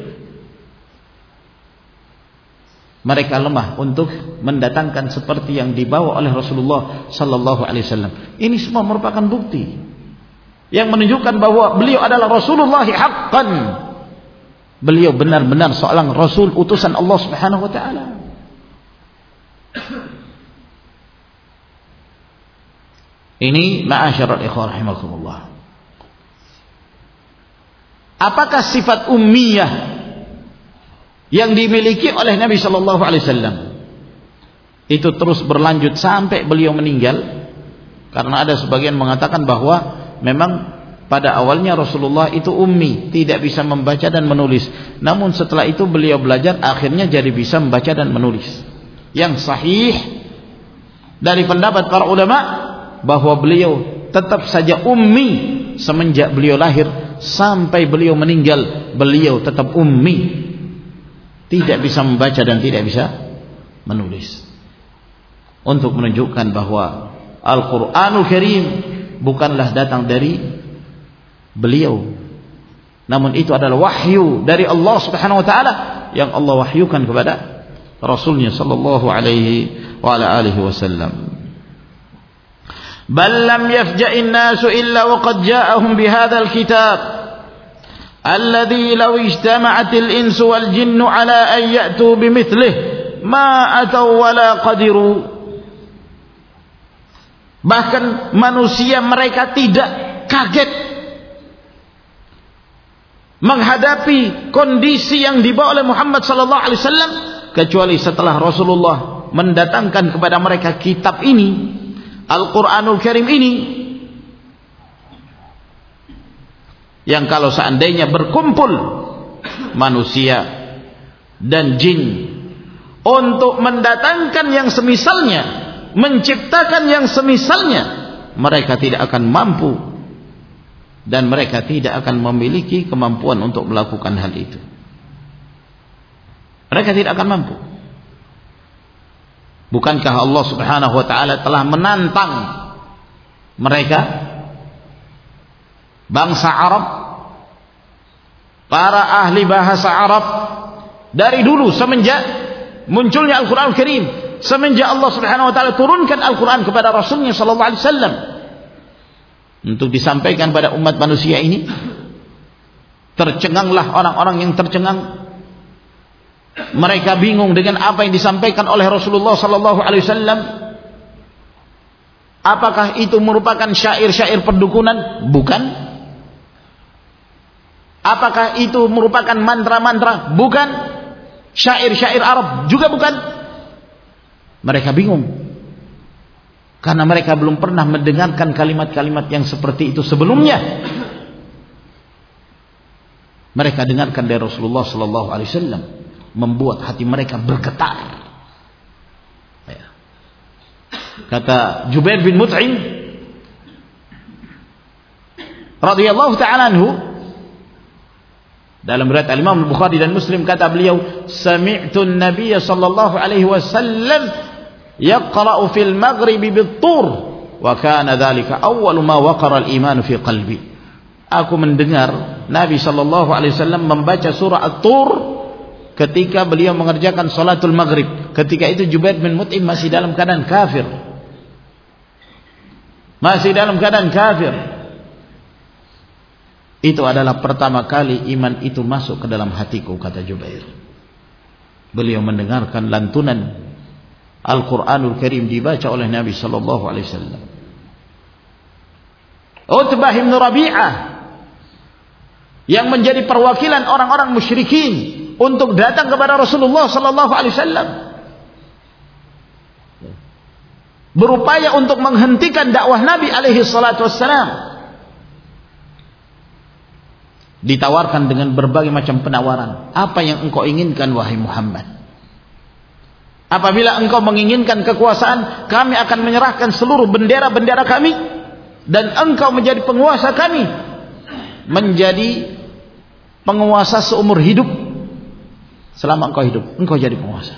mereka lemah untuk mendatangkan seperti yang dibawa oleh Rasulullah sallallahu alaihi wasallam. Ini semua merupakan bukti yang menunjukkan bahwa beliau adalah Rasulullah haqqan. Beliau benar-benar seorang Rasul utusan Allah Subhanahu wa taala. Ini ma'asyiral ikhwan rahimakumullah. Apakah sifat ummiyah yang dimiliki oleh Nabi sallallahu alaihi wasallam itu terus berlanjut sampai beliau meninggal? Karena ada sebagian mengatakan bahwa memang pada awalnya Rasulullah itu ummi, tidak bisa membaca dan menulis. Namun setelah itu beliau belajar, akhirnya jadi bisa membaca dan menulis. Yang sahih dari pendapat para ulama bahwa beliau tetap saja ummi semenjak beliau lahir sampai beliau meninggal, beliau tetap ummi, tidak bisa membaca dan tidak bisa menulis. Untuk menunjukkan bahwa Al-Quranul Karim bukanlah datang dari beliau, namun itu adalah wahyu dari Allah Subhanahu wa taala yang Allah wahyukan kepada Rasulnya sallallahu alaihi wa ala alihi wasallam. Bal lam yafja'in nasu illa wa qad ja'ahum bihadzal kitab alladhi law ijtama'atil insu wal jinnu ala an ya'tu bimithlihi ma ataw wala qadiru. Bahkan manusia mereka tidak kaget menghadapi kondisi yang dibawa oleh Muhammad sallallahu alaihi wasallam kecuali setelah Rasulullah mendatangkan kepada mereka kitab ini, Al-Quranul Karim ini, yang kalau seandainya berkumpul manusia dan jin untuk mendatangkan yang semisalnya, menciptakan yang semisalnya, mereka tidak akan mampu dan mereka tidak akan memiliki kemampuan untuk melakukan hal itu. Mereka tidak akan mampu. Bukankah Allah Subhanahu wa taala telah menantang mereka, bangsa Arab, para ahli bahasa Arab dari dulu semenjak munculnya Al-Quran Al-Karim, semenjak Allah Subhanahu wa taala turunkan Al-Quran kepada Rasulnya sallallahu alaihi wasallam untuk disampaikan pada umat manusia ini. Tercenganglah orang-orang yang tercengang. Mereka bingung dengan apa yang disampaikan oleh Rasulullah sallallahu alaihi wasallam. Apakah itu merupakan syair-syair perdukunan? Bukan. Apakah itu merupakan mantra-mantra? Bukan. Syair-syair Arab? Juga bukan. Mereka bingung karena mereka belum pernah mendengarkan kalimat-kalimat yang seperti itu sebelumnya. Mereka dengarkan dari Rasulullah sallallahu alaihi wasallam, membuat hati mereka bergetar. Kata Jubair bin Mut'im radhiyallahu ta'ala anhu dalam riwayat Imam Bukhari dan Muslim, kata beliau, sami'tu an-nabiy sallallahu alaihi wasallam yaqra'u fil maghribi bit-tur wa kana dhalika awwalu ma waqara al-iman fi qalbi. Aku mendengar Nabi sallallahu alaihi wasallam membaca surah At-Tur ketika beliau mengerjakan salatul maghrib. Ketika itu Jubair bin Mut'im masih dalam keadaan kafir. masih dalam keadaan kafir, itu adalah pertama kali iman itu masuk ke dalam hatiku, kata Jubair. Beliau mendengarkan lantunan Al-Quranul Karim dibaca oleh Nabi sallallahu alaihi wasallam. Utbah bin Rabi'ah yang menjadi perwakilan orang-orang musyrikin untuk datang kepada Rasulullah sallallahu alaihi wasallam, berupaya untuk menghentikan dakwah Nabi alaihi salatu wassalam. Ditawarkan dengan berbagai macam penawaran. Apa yang engkau inginkan wahai Muhammad? Apabila engkau menginginkan kekuasaan, kami akan menyerahkan seluruh bendera-bendera kami, dan engkau menjadi penguasa kami, menjadi penguasa seumur hidup. Selama engkau hidup, engkau jadi penguasa.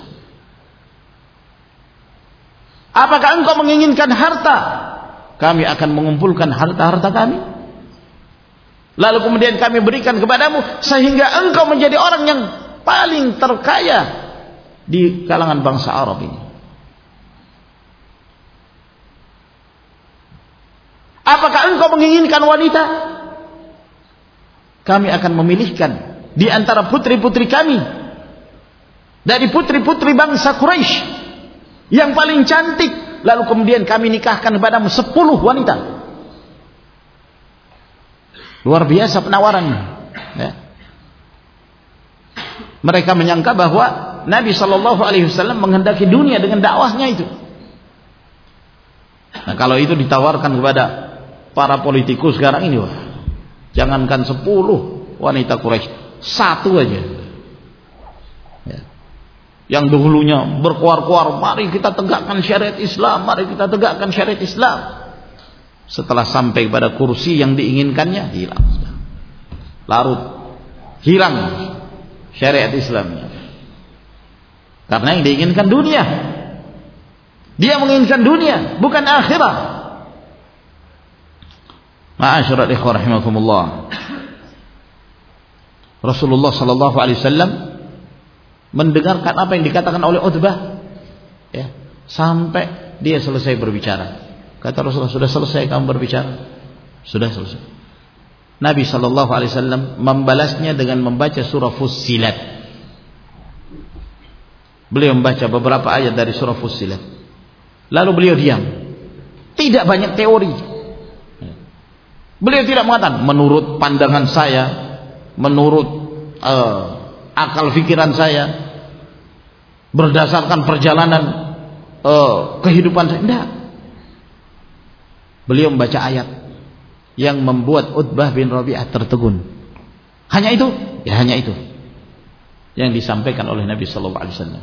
Apakah engkau menginginkan harta? Kami akan mengumpulkan harta-harta kami, lalu kemudian kami berikan kepadamu, sehingga engkau menjadi orang yang paling terkaya di kalangan bangsa Arab ini. Apakah engkau menginginkan wanita? Kami akan memilihkan di antara putri-putri kami, dari putri-putri bangsa Quraisy yang paling cantik, lalu kemudian kami nikahkan kepadamu sepuluh wanita. Luar biasa penawarannya, ya. Mereka menyangka bahwa Nabi sallallahu alaihi wasallam menghendaki dunia dengan dakwahnya itu. Nah, kalau itu ditawarkan kepada para politikus sekarang ini, wah, jangankan sepuluh wanita Quraisy, satu aja. Ya. Yang dahulunya berkuar-kuar, mari kita tegakkan syariat Islam, mari kita tegakkan syariat Islam. Setelah sampai pada kursi yang diinginkannya, hilang, larut, hilang syariat Islamnya. Karena yang diinginkan dunia. Dia menginginkan dunia, bukan akhirat. Ma'asyiral ikhwah rahimakumullah. Rasulullah sallallahu alaihi wasallam mendengarkan apa yang dikatakan oleh Utbah, ya, sampai dia selesai berbicara. Kata Rasulullah, sudah selesai kamu berbicara? Sudah selesai. Nabi sallallahu alaihi wasallam membalasnya dengan membaca surah Fussilat. Beliau membaca beberapa ayat dari surah Fussilat. Lalu beliau diam. Tidak banyak teori. Beliau tidak mengatakan menurut pandangan saya, menurut uh, akal pikiran saya, berdasarkan perjalanan uh, kehidupan saya. Tidak. Beliau membaca ayat yang membuat Utbah bin Rabi'ah tertegun. Hanya itu? Ya hanya itu yang disampaikan oleh Nabi sallallahu alaihi wasallam.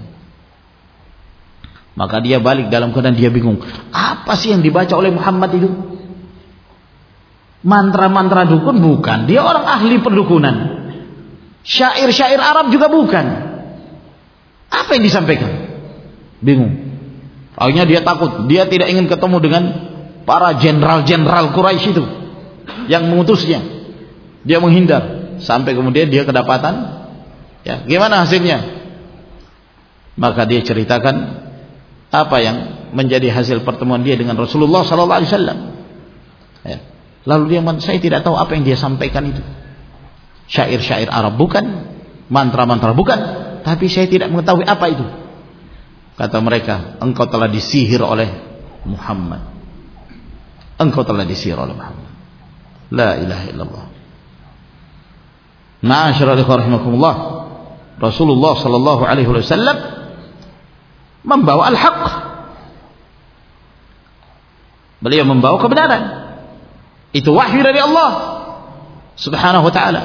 Maka dia balik dalam keadaan dia bingung. Apa sih yang dibaca oleh Muhammad itu? Mantra-mantra dukun? Bukan. Dia orang ahli perdukunan. Syair-syair Arab juga bukan. Apa yang disampaikan? Bingung. Akhirnya dia takut. Dia tidak ingin ketemu dengan para jenderal-jenderal Quraisy itu yang mengutusnya. Dia menghindar sampai kemudian dia kedapatan. Ya, gimana hasilnya? Maka dia ceritakan apa yang menjadi hasil pertemuan dia dengan Rasulullah sallallahu alaihi wasallam. Ya. Lalu dia mengatakan, saya tidak tahu apa yang dia sampaikan itu. Syair-syair Arab bukan, mantra-mantra bukan, tapi saya tidak mengetahui apa itu. Kata mereka, engkau telah disihir oleh Muhammad. Engkau telah disihir oleh Muhammad. La ilaha illallah. Ma'asyiral ikhwah rahimakumullah. Rasulullah sallallahu alaihi wasallam membawa al-haq. Beliau membawa kebenaran. Itu wahyu dari Allah Subhanahu wa ta'ala.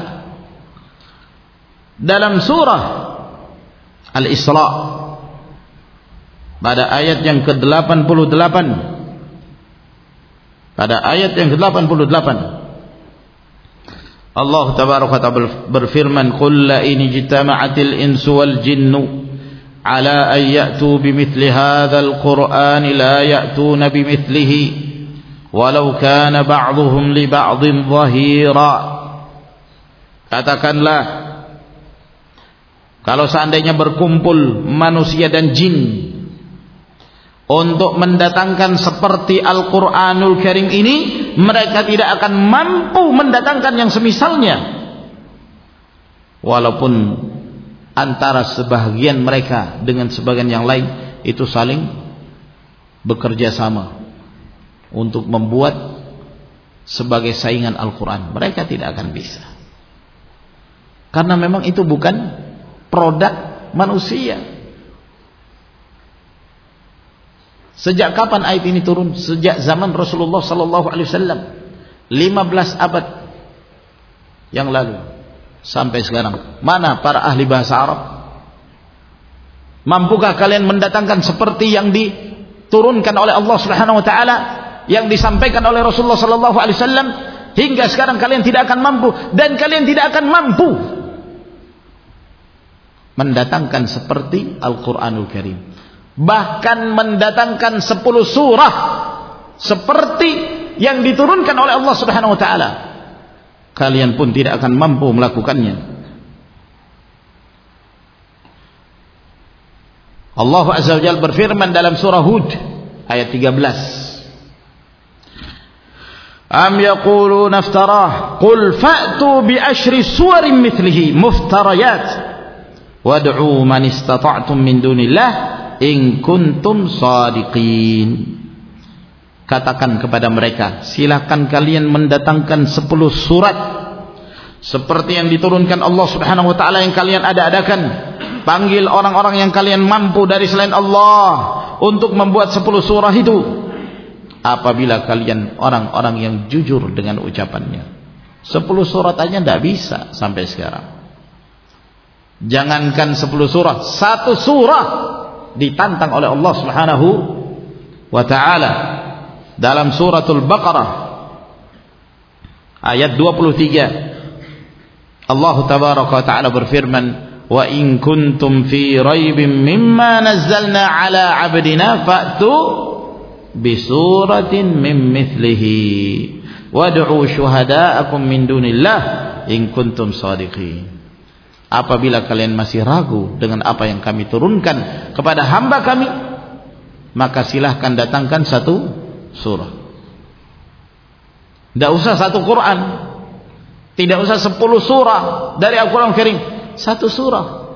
Dalam surah Al-Isra pada ayat yang ke delapan puluh delapan, pada ayat yang ke delapan puluh delapan, Allah tabaraka wa ta'ala berfirman, "Qul la in ijtama'atil insu wal jinnu ala an ya'tu bimithli hadzal qur'ani la ya'tuna bimithlihi walau kana ba'dhuhum li ba'dhin dhahira." Katakanlah, kalau seandainya berkumpul manusia dan jin untuk mendatangkan seperti Al-Quranul Karim ini, mereka tidak akan mampu mendatangkan yang semisalnya. Walaupun antara sebahagian mereka dengan sebagian yang lain itu saling bekerja sama untuk membuat sebagai saingan Al-Quran, mereka tidak akan bisa. Karena memang itu bukan produk manusia. Sejak kapan ayat ini turun? Sejak zaman Rasulullah sallallahu alaihi wasallam, lima belas abad yang lalu sampai sekarang. Mana para ahli bahasa Arab? Mampukah kalian mendatangkan seperti yang diturunkan oleh Allah Subhanahu wa taala, yang disampaikan oleh Rasulullah sallallahu alaihi wasallam? Hingga sekarang kalian tidak akan mampu, dan kalian tidak akan mampu mendatangkan seperti Al-Quranul Karim. Bahkan mendatangkan sepuluh surah seperti yang diturunkan oleh Allah Subhanahu wa taala, kalian pun tidak akan mampu melakukannya. Allah Azza wa Jalla berfirman dalam surah Hud ayat tiga belas, Am yaquluna iftarah qul fa'tu bi asyri suwarin mithlihi muftarayat wad'u man istata'tum min dunillah in kuntum shadiqin. Katakan kepada mereka, silakan kalian mendatangkan sepuluh surat seperti yang diturunkan Allah Subhanahu wa taala yang kalian ada-adakan. Panggil orang-orang yang kalian mampu dari selain Allah untuk membuat sepuluh surah itu, apabila kalian orang-orang yang jujur dengan ucapannya. Sepuluh surat aja tidak bisa sampai sekarang. Jangankan sepuluh surah, satu surah ditantang oleh Allah Subhanahu wa taala dalam suratul Baqarah ayat dua puluh tiga. Allah tabaraka wa taala berfirman, wa in kuntum fi raibin mimma nazzalna ala 'abdina fa'tu bi suratin min mithlihi wad'u syuhada'akum min dunillah in kuntum shadiqin. Apabila kalian masih ragu dengan apa yang kami turunkan kepada hamba kami, maka silahkan datangkan satu surah. Tidak usah satu Quran, tidak usah sepuluh surah dari Al-Quran Karim, satu surah.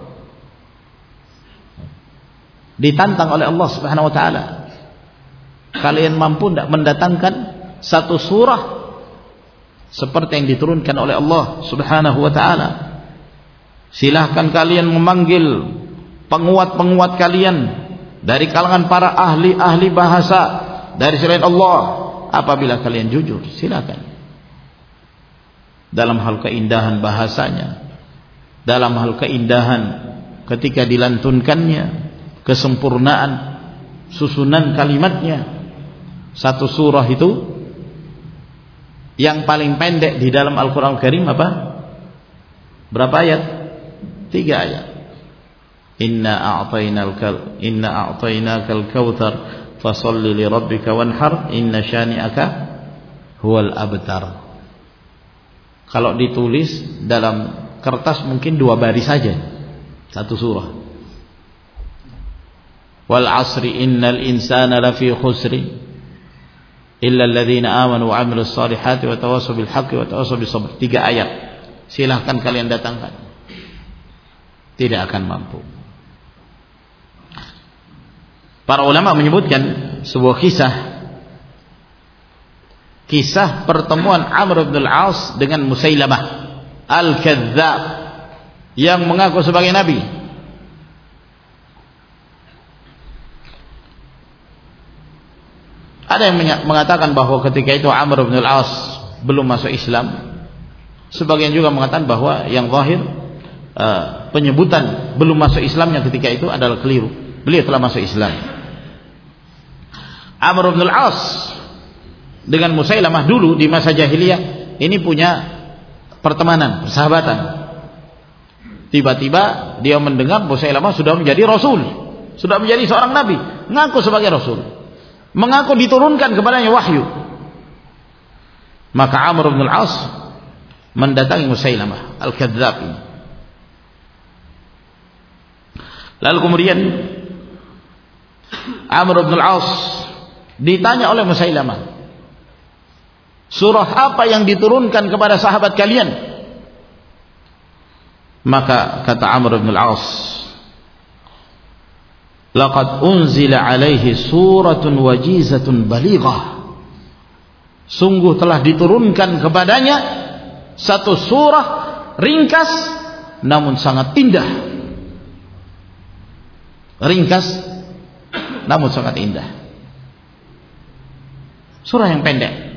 Ditantang oleh Allah Subhanahu wa taala, kalian mampu tidak mendatangkan satu surah seperti yang diturunkan oleh Allah Subhanahu wa taala? Silahkan kalian memanggil penguat-penguat kalian dari kalangan para ahli-ahli bahasa dari selain Allah. Apabila kalian jujur, silakan. Dalam hal keindahan bahasanya, dalam hal keindahan ketika dilantunkannya, kesempurnaan susunan kalimatnya. Satu surah itu yang paling pendek di dalam Al-Quran Karim apa? Berapa ayat? Tiga ayat. Inna a'tainakal inna a'tainakal kautsar fasholli li rabbika wanhar inna syani'aka huwal abtar. Kalau ditulis dalam kertas mungkin dua baris saja satu surah. Wal 'asri innal insana lafi khusri illa alladhina amanu wa 'amilus solihati wa tawassaw bil haqqi wa tawassaw bis sabr. Tiga ayat. Silahkan kalian datangkan. Tidak akan mampu. Para ulama menyebutkan sebuah kisah, kisah pertemuan Amr bin al-As dengan Musailamah al-Kadzdzab yang mengaku sebagai nabi. Ada yang mengatakan bahwa ketika itu Amr bin al-As belum masuk Islam. Sebagian juga mengatakan bahwa yang zahir Uh, penyebutan belum masuk Islamnya ketika itu adalah keliru. Beliau telah masuk Islam. Amr bin al-As dengan Musailamah dulu di masa jahiliyah ini punya pertemanan, persahabatan. Tiba-tiba dia mendengar Musailamah sudah menjadi rasul, sudah menjadi seorang nabi, mengaku sebagai rasul, mengaku diturunkan kepadanya wahyu. Maka Amr bin al-As mendatangi Musailamah al-Kadzdzab ini. Lalu kemudian Amr bin al-As ditanya oleh Musailamah, surah apa yang diturunkan kepada sahabat kalian? Maka kata Amr bin al-As, laqad unzila alaihi suratun wajizatun balighah, sungguh telah diturunkan kepadanya satu surah ringkas namun sangat indah. Ringkas namun sangat indah. Surah yang pendek.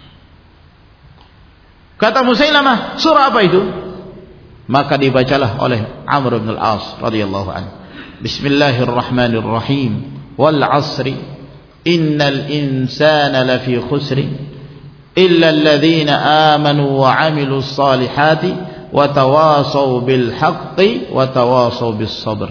Kata Musailamah, surah apa itu? Maka dibacalah oleh Amr bin al-As radhiyallahu anhu, Bismillahirrahmanirrahim, wal 'asri innal insana lafi khusri illa alladhina amanu wa 'amilus salihati wa tawasaw bil haqqi wa tawasaw bis sabr.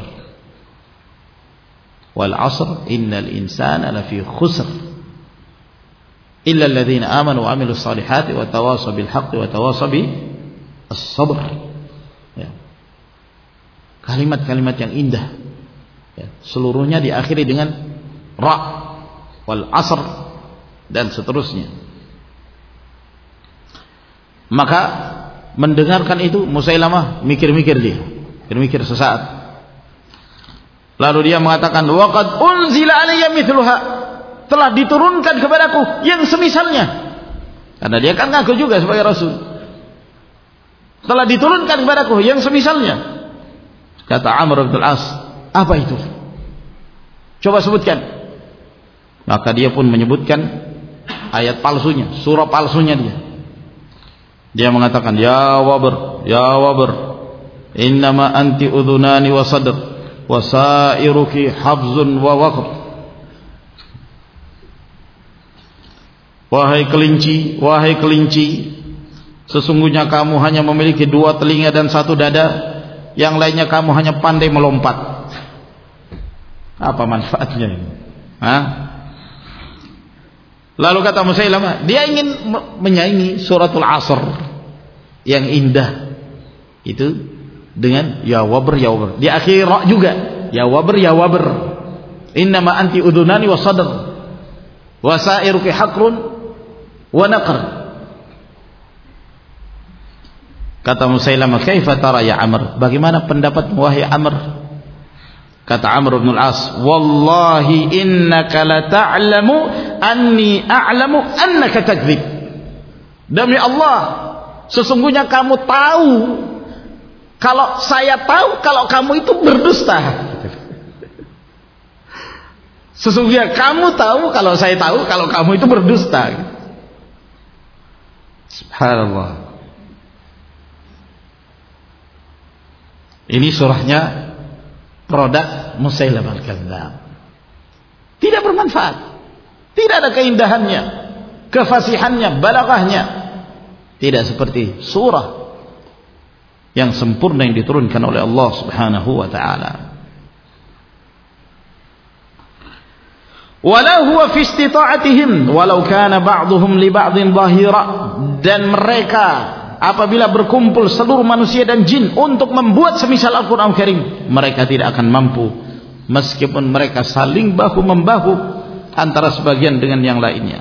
Wal 'asr innal insana lafi khusr illa alladhina amanu wa 'amilus salihati wa tawasaw bil haqqi wa tawasaw bis sabr. Ya. Kalimat-kalimat yang indah, ya, seluruhnya diakhiri dengan ra, wal 'asr dan seterusnya. Maka mendengarkan itu Musailamah mikir-mikir dia, mikir-mikir sesaat. Lalu dia mengatakan, waqad unzila alayya mithluha, telah diturunkan kepadaku yang semisalnya. Karena dia kan ngaku juga sebagai rasul. Telah diturunkan kepadaku yang semisalnya. Kata Amr bin al-As, apa itu? Coba sebutkan. Maka dia pun menyebutkan ayat palsunya, surah palsunya dia. Dia mengatakan, ya wabr, ya wabr, innama anti udhunani wa sadr, wa sairuki habzun wa waqr. Wahai kelinci, wahai kelinci, sesungguhnya kamu hanya memiliki dua telinga dan satu dada, yang lainnya kamu hanya pandai melompat. Apa manfaatnya ini? Hah? Lalu kata Musailamah, dia ingin menyaingi suratul Asr yang indah itu dengan ya wabr ya wabr. Di akhir ra juga, ya wabr ya wabr. Innama anti udunani wa sadr wa sairuki hakrun wa naqr. Kata Musailamah, kaifa tara ya Amr? Bagaimana pendapatmu wahai Amr? Kata Amr bin al-As, wallahi innaka la ta'lamu anni a'lamu annaka takdzib. Demi Allah, sesungguhnya kamu tahu kalau saya tahu kalau kamu itu berdusta. Sesungguhnya kamu tahu kalau saya tahu kalau kamu itu berdusta. Subhanallah. Ini surahnya produk Musailamah al-Kadzdzab. Tidak bermanfaat, tidak ada keindahannya, kefasihannya, balaghahnya. Tidak seperti surah yang sempurna yang diturunkan oleh Allah Subhanahu wa taala. Wala huwa fi istita'atihim walau kana ba'dhum li ba'dhin dhahira, dan mereka apabila berkumpul seluruh manusia dan jin untuk membuat semisal Al-Quran Karim, mereka tidak akan mampu, meskipun mereka saling bahu-membahu antara sebagian dengan yang lainnya.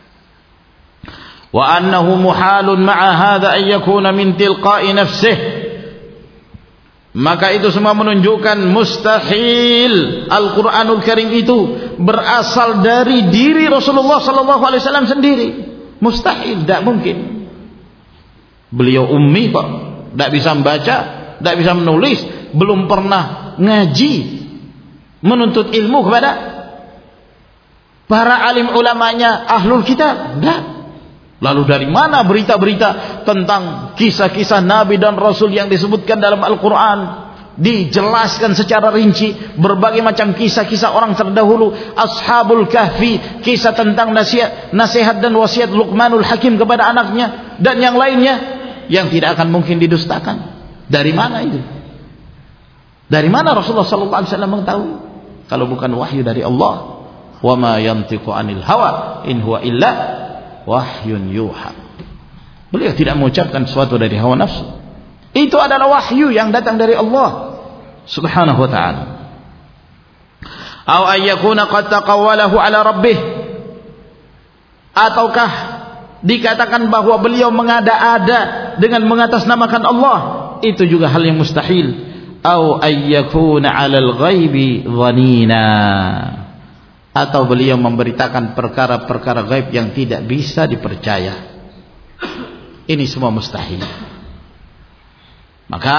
Wa annahu muhalun ma'a hadha an yakuna min tilqa'i nafsih, maka itu semua menunjukkan mustahil Al-Quranul Karim itu berasal dari diri Rasulullah sallallahu alaihi wasallam sendiri. Mustahil, tidak mungkin. Beliau ummi kok, tidak bisa membaca, tidak bisa menulis, belum pernah ngaji, menuntut ilmu kepada para alim ulamanya ahlul kitab. Tidak. Lalu dari mana berita-berita tentang kisah-kisah Nabi dan Rasul yang disebutkan dalam Al-Quran? Dijelaskan secara rinci berbagai macam kisah-kisah orang terdahulu, Ashabul Kahfi, kisah tentang nasihat, nasihat dan wasiat Luqmanul Hakim kepada anaknya, dan yang lainnya yang tidak akan mungkin didustakan. Dari mana itu? Dari mana Rasulullah sallallahu alaihi wasallam mengetahui kalau bukan wahyu dari Allah? Wa ma yantiqu anil hawa in huwa illa wahyun yuha. Beliau tidak mengucapkan sesuatu dari hawa nafsu. Itu adalah wahyu yang datang dari Allah Subhanahu wa ta'ala. Atau ayyakuna qad taqawwalahu ala rabbih, ataukah dikatakan bahwa beliau mengada-ada dengan mengatasnamakan Allah, itu juga hal yang mustahil. Atau ayyakuna 'alal ghaibi dhanina, atau beliau memberitakan perkara-perkara gaib yang tidak bisa dipercaya. Ini semua mustahil. Maka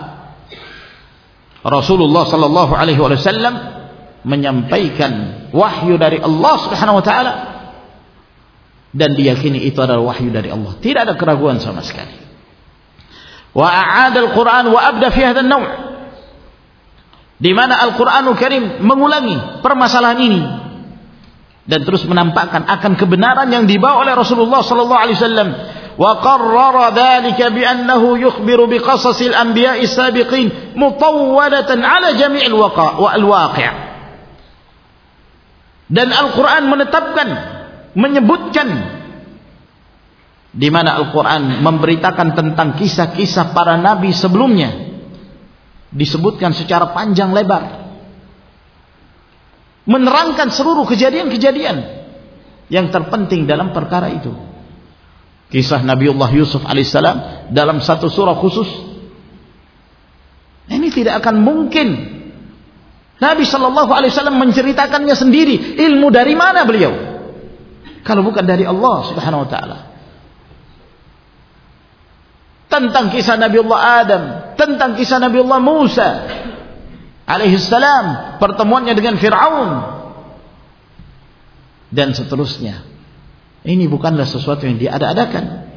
Rasulullah sallallahu alaihi wasallam menyampaikan wahyu dari Allah Subhanahu wa taala dan diyakini itu adalah wahyu dari Allah. Tidak ada keraguan sama sekali. Wa a'ada al-Qur'an wa abda fi hadha an-naw', di mana Al-Qur'anul Karim mengulangi permasalahan ini dan terus menampakkan akan kebenaran yang dibawa oleh Rasulullah sallallahu alaihi wasallam. Wa qarrara dhalika bi annahu yukhbiru bi qasasil anbiya'i sabiqin mutawwalatan ala jami'il waqa' wa al-waqi'. Dan Al-Qur'an menetapkan, menyebutkan, di mana Al-Qur'an memberitakan tentang kisah-kisah para nabi sebelumnya, disebutkan secara panjang lebar, menerangkan seluruh kejadian-kejadian yang terpenting dalam perkara itu. Kisah Nabiullah Yusuf alaihissalam dalam satu surah khusus. Ini tidak akan mungkin Nabi sallallahu alaihi wasallam menceritakannya sendiri. Ilmu dari mana beliau kalau bukan dari Allah Subhanahu wa taala? Tentang kisah Nabiullah Adam, tentang kisah Nabiullah Musa alaihissalam, pertemuannya dengan Fir'aun dan seterusnya. Ini bukanlah sesuatu yang diada-adakan.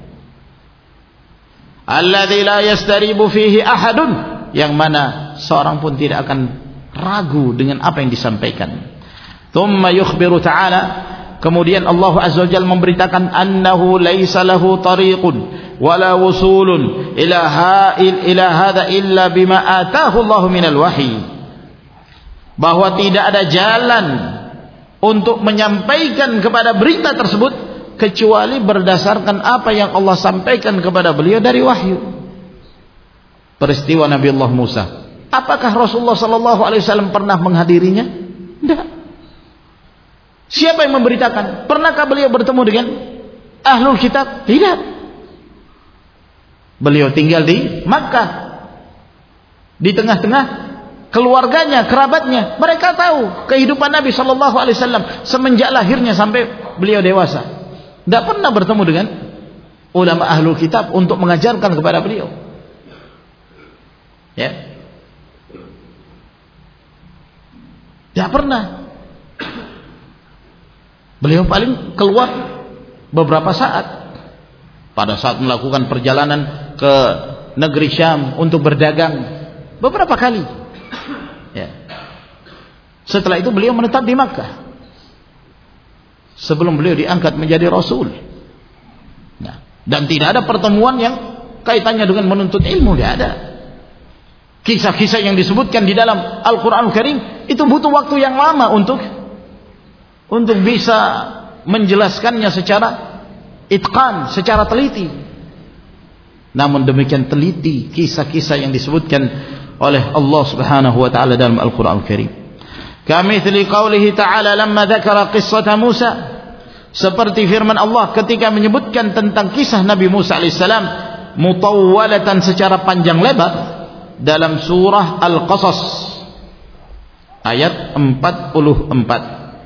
Alladzi la yastaribu fihi ahadun, yang mana seorang pun tidak akan ragu dengan apa yang disampaikan. Tsumma yukhbiru ta'ala, kemudian Allah Azza wa Jalla memberitakan annahu laisa lahu tariqun wala wusulun ila ha'il ila hadza illa bima ataahu Allah minal wahyi, bahwa tidak ada jalan untuk menyampaikan kepada berita tersebut kecuali berdasarkan apa yang Allah sampaikan kepada beliau dari wahyu. Peristiwa Nabi Allah Musa, apakah Rasulullah sallallahu alaihi wasallam pernah menghadirinya? Tidak. Siapa yang memberitakan? Pernahkah beliau bertemu dengan ahlul kitab? Tidak. Beliau tinggal di Makkah, di tengah-tengah keluarganya, kerabatnya. Mereka tahu kehidupan Nabi sallallahu alaihi wasallam semenjak lahirnya sampai beliau dewasa. Tidak pernah bertemu dengan ulama ahlul kitab untuk mengajarkan kepada beliau. Ya, tidak pernah. Beliau paling keluar beberapa saat pada saat melakukan perjalanan ke negeri Syam untuk berdagang, beberapa kali. Ya. Setelah itu beliau menetap di Makkah sebelum beliau diangkat menjadi Rasul. Nah, dan tidak ada pertemuan yang kaitannya dengan menuntut ilmu, tidak ada. Kisah-kisah yang disebutkan di dalam Al-Quranul Karim itu butuh waktu yang lama untuk untuk bisa menjelaskannya secara itqan, secara teliti. Namun demikian teliti kisah-kisah yang disebutkan oleh Allah Subhanahu wa taala dalam Al-Quranul Karim. Kamithli qaulihi ta'ala lamma dzakara qissata Musa, seperti firman Allah ketika menyebutkan tentang kisah Nabi Musa alaihissalam mutawwalatan, secara panjang lebar, dalam surah Al-Qasas ayat empat puluh empat.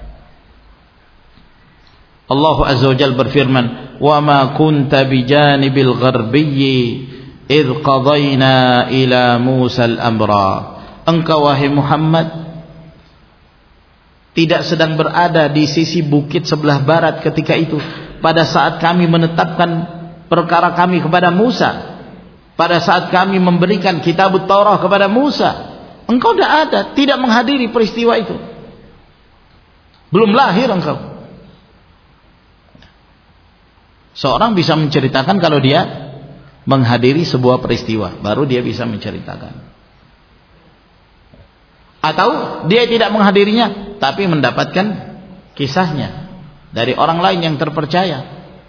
Allah Azza wa Jalla berfirman, "Wa ma kunta bijanibil gharbiyyi idz qadayna ila Musa al-amra." Engkau wahai Muhammad tidak sedang berada di sisi bukit sebelah barat ketika itu, pada saat kami menetapkan perkara kami kepada Musa, pada saat kami memberikan kitab Taurat kepada Musa. Engkau tidak ada, tidak menghadiri peristiwa itu, belum lahir engkau. Seorang bisa menceritakan kalau dia menghadiri sebuah peristiwa, baru dia bisa menceritakan. Atau dia tidak menghadirinya tapi mendapatkan kisahnya dari orang lain yang terpercaya.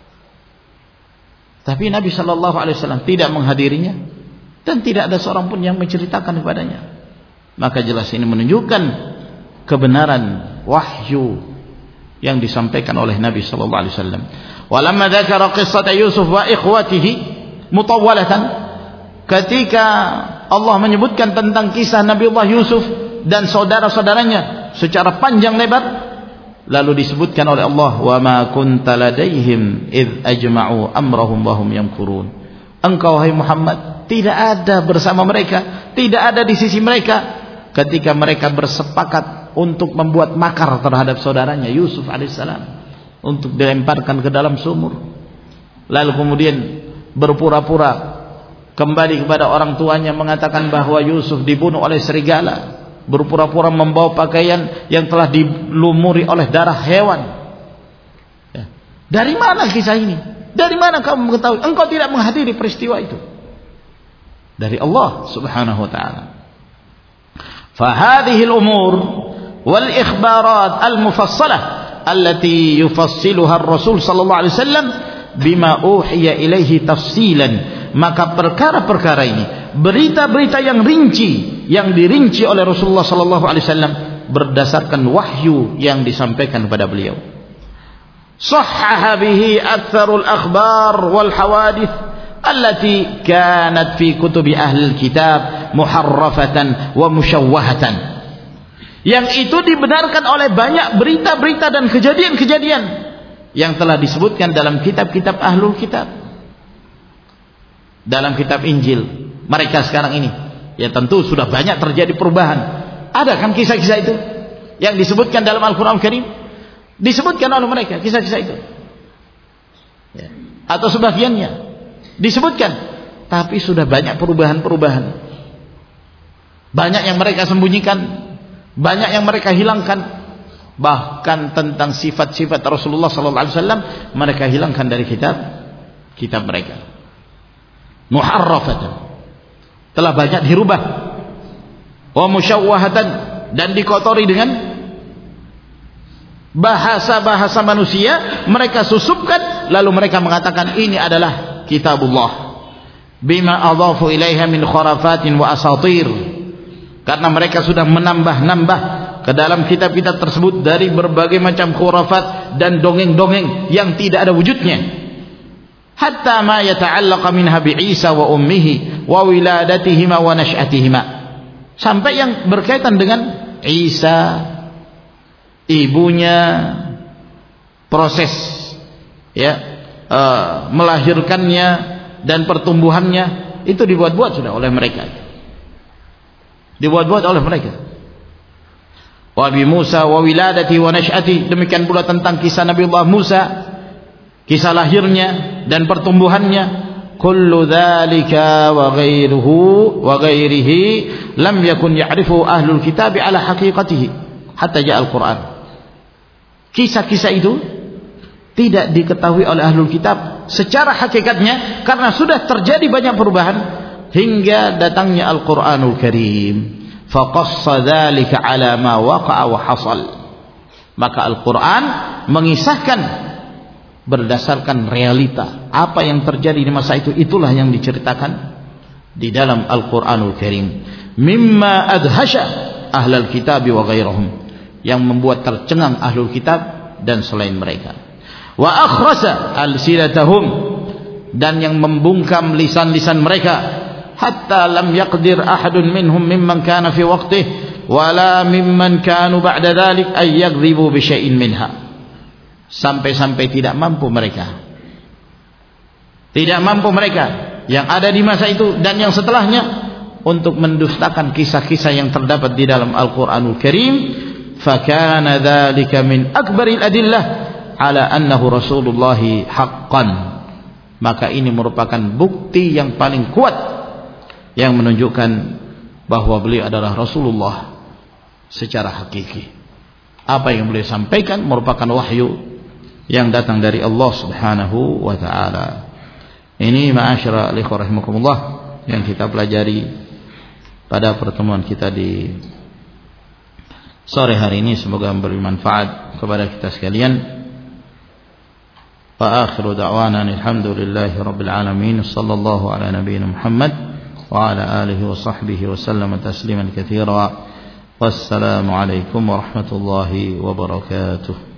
Tapi Nabi Shallallahu Alaihi Wasallam tidak menghadirinya dan tidak ada seorang pun yang menceritakan kepadanya. Maka jelas ini menunjukkan kebenaran wahyu yang disampaikan oleh Nabi sallallahu alaihi wasallam. Walamma dzakara qissata Yusuf wa ikhwatihi mutawwalatan, ketika Allah menyebutkan tentang kisah Nabiullah Yusuf dan saudara-saudaranya secara panjang lebar, lalu disebutkan oleh Allah, wa ma kunta ladaihim id ajma'u amrahum wa hum yamkurun. Engkau wahai Muhammad tidak ada bersama mereka, tidak ada di sisi mereka ketika mereka bersepakat untuk membuat makar terhadap saudaranya Yusuf alaihissalam untuk dilemparkan ke dalam sumur, lalu kemudian berpura-pura kembali kepada orang tuanya mengatakan bahwa Yusuf dibunuh oleh serigala, berpura-pura membawa pakaian yang telah dilumuri oleh darah hewan. Ya. Dari mana kisah ini? Dari mana kamu mengetahui? Engkau tidak menghadiri peristiwa itu. Dari Allah subhanahu wa ta'ala. Fahadhihi al-umur wal ikhbarat al-mufassalah allati yufassiluha ar-rasul sallallahu alaihi wasallam bima uhiya ilaihi tafsilan, maka perkara-perkara ini, berita-berita yang rinci yang dirinci oleh Rasulullah sallallahu alaihi wasallam berdasarkan wahyu yang disampaikan kepada beliau. Sahhaha bihi aktsarul akhbar wal hawadits allati kanat fi kutubi ahli kitab muharrafatan wa musyawwahatan, yang itu dibenarkan oleh banyak berita-berita dan kejadian-kejadian yang telah disebutkan dalam kitab-kitab ahlul kitab, dalam kitab Injil mereka sekarang ini. Ya tentu sudah banyak terjadi perubahan. Ada kan kisah-kisah itu yang disebutkan dalam Al-Quran Karim, disebutkan oleh mereka kisah-kisah itu, ya. Atau sebagiannya disebutkan, tapi sudah banyak perubahan-perubahan, banyak yang mereka sembunyikan, banyak yang mereka hilangkan. Bahkan tentang sifat-sifat Rasulullah sallallahu alaihi wasallam mereka hilangkan dari kitab kitab mereka. Muharrafatan, telah banyak dirubah. Wa musyawwahatan, dan dikotori dengan bahasa-bahasa manusia, mereka susupkan, lalu mereka mengatakan ini adalah kitabullah bima adhafu ilaiha min khurafatin wa asatir, karena mereka sudah menambah-nambah ke dalam kitab-kitab tersebut dari berbagai macam khurafat dan dongeng-dongeng yang tidak ada wujudnya. Hatta ma yata'allaqa minha bi Isa wa ummihi wa wiladatihima wa nash'atihima, sampai yang berkaitan dengan Isa, ibunya, proses ya uh, melahirkannya dan pertumbuhannya, itu dibuat-buat sudah oleh mereka, dibuat-buat oleh mereka. Wa bi Musa wa wiladati wa nash'ati, demikian pula tentang kisah Nabiullah Musa, kisah lahirnya dan pertumbuhannya. Kullu dzalika wa ghairuhu wa ghairihi lam yakun ya'rifu ahlul kitab ala haqiqatihi hatta ja'a al-Qur'an. Kisah-kisah itu tidak diketahui oleh ahlul kitab secara hakikatnya karena sudah terjadi banyak perubahan hingga datangnya Al-Qur'anul Karim. Faqassa dzalika ala ma waqa'a wa hasal, maka Al-Qur'an mengisahkan berdasarkan realita apa yang terjadi di masa itu, itulah yang diceritakan di dalam Al-Qur'anul Karim. Mimma adhasha ahlal kitab wa ghairahum, yang membuat tercengang ahlul kitab dan selain mereka. Wa akhrasa alsinatahum, dan yang membungkam lisan-lisan mereka. Hatta lam yaqdir ahadun minhum mimman kana fi waqtih wala mimman kanu ba'da dhalik ay yaghdhibu bi syai'in minha, sampai-sampai tidak mampu mereka tidak mampu mereka yang ada di masa itu dan yang setelahnya untuk mendustakan kisah-kisah yang terdapat di dalam Al-Qur'anul Karim. Fakana dzalika min akbaril adillah ala annahu Rasulullah haqqan, maka ini merupakan bukti yang paling kuat yang menunjukkan bahwa beliau adalah Rasulullah secara hakiki. Apa yang beliau sampaikan merupakan wahyu yang datang dari Allah Subhanahu wa taala. Ini ma'asyara ikhwah rahimakumullah yang kita pelajari pada pertemuan kita di sore hari ini, semoga memberi manfaat kepada kita sekalian. Wa akhiru da'wana alhamdulillahi rabbil alamin, sallallahu ala nabiyyina Muhammad wa ala alihi wa sahbihi wa sallama tasliman katsira. Wassalamualaikum warahmatullahi wabarakatuh.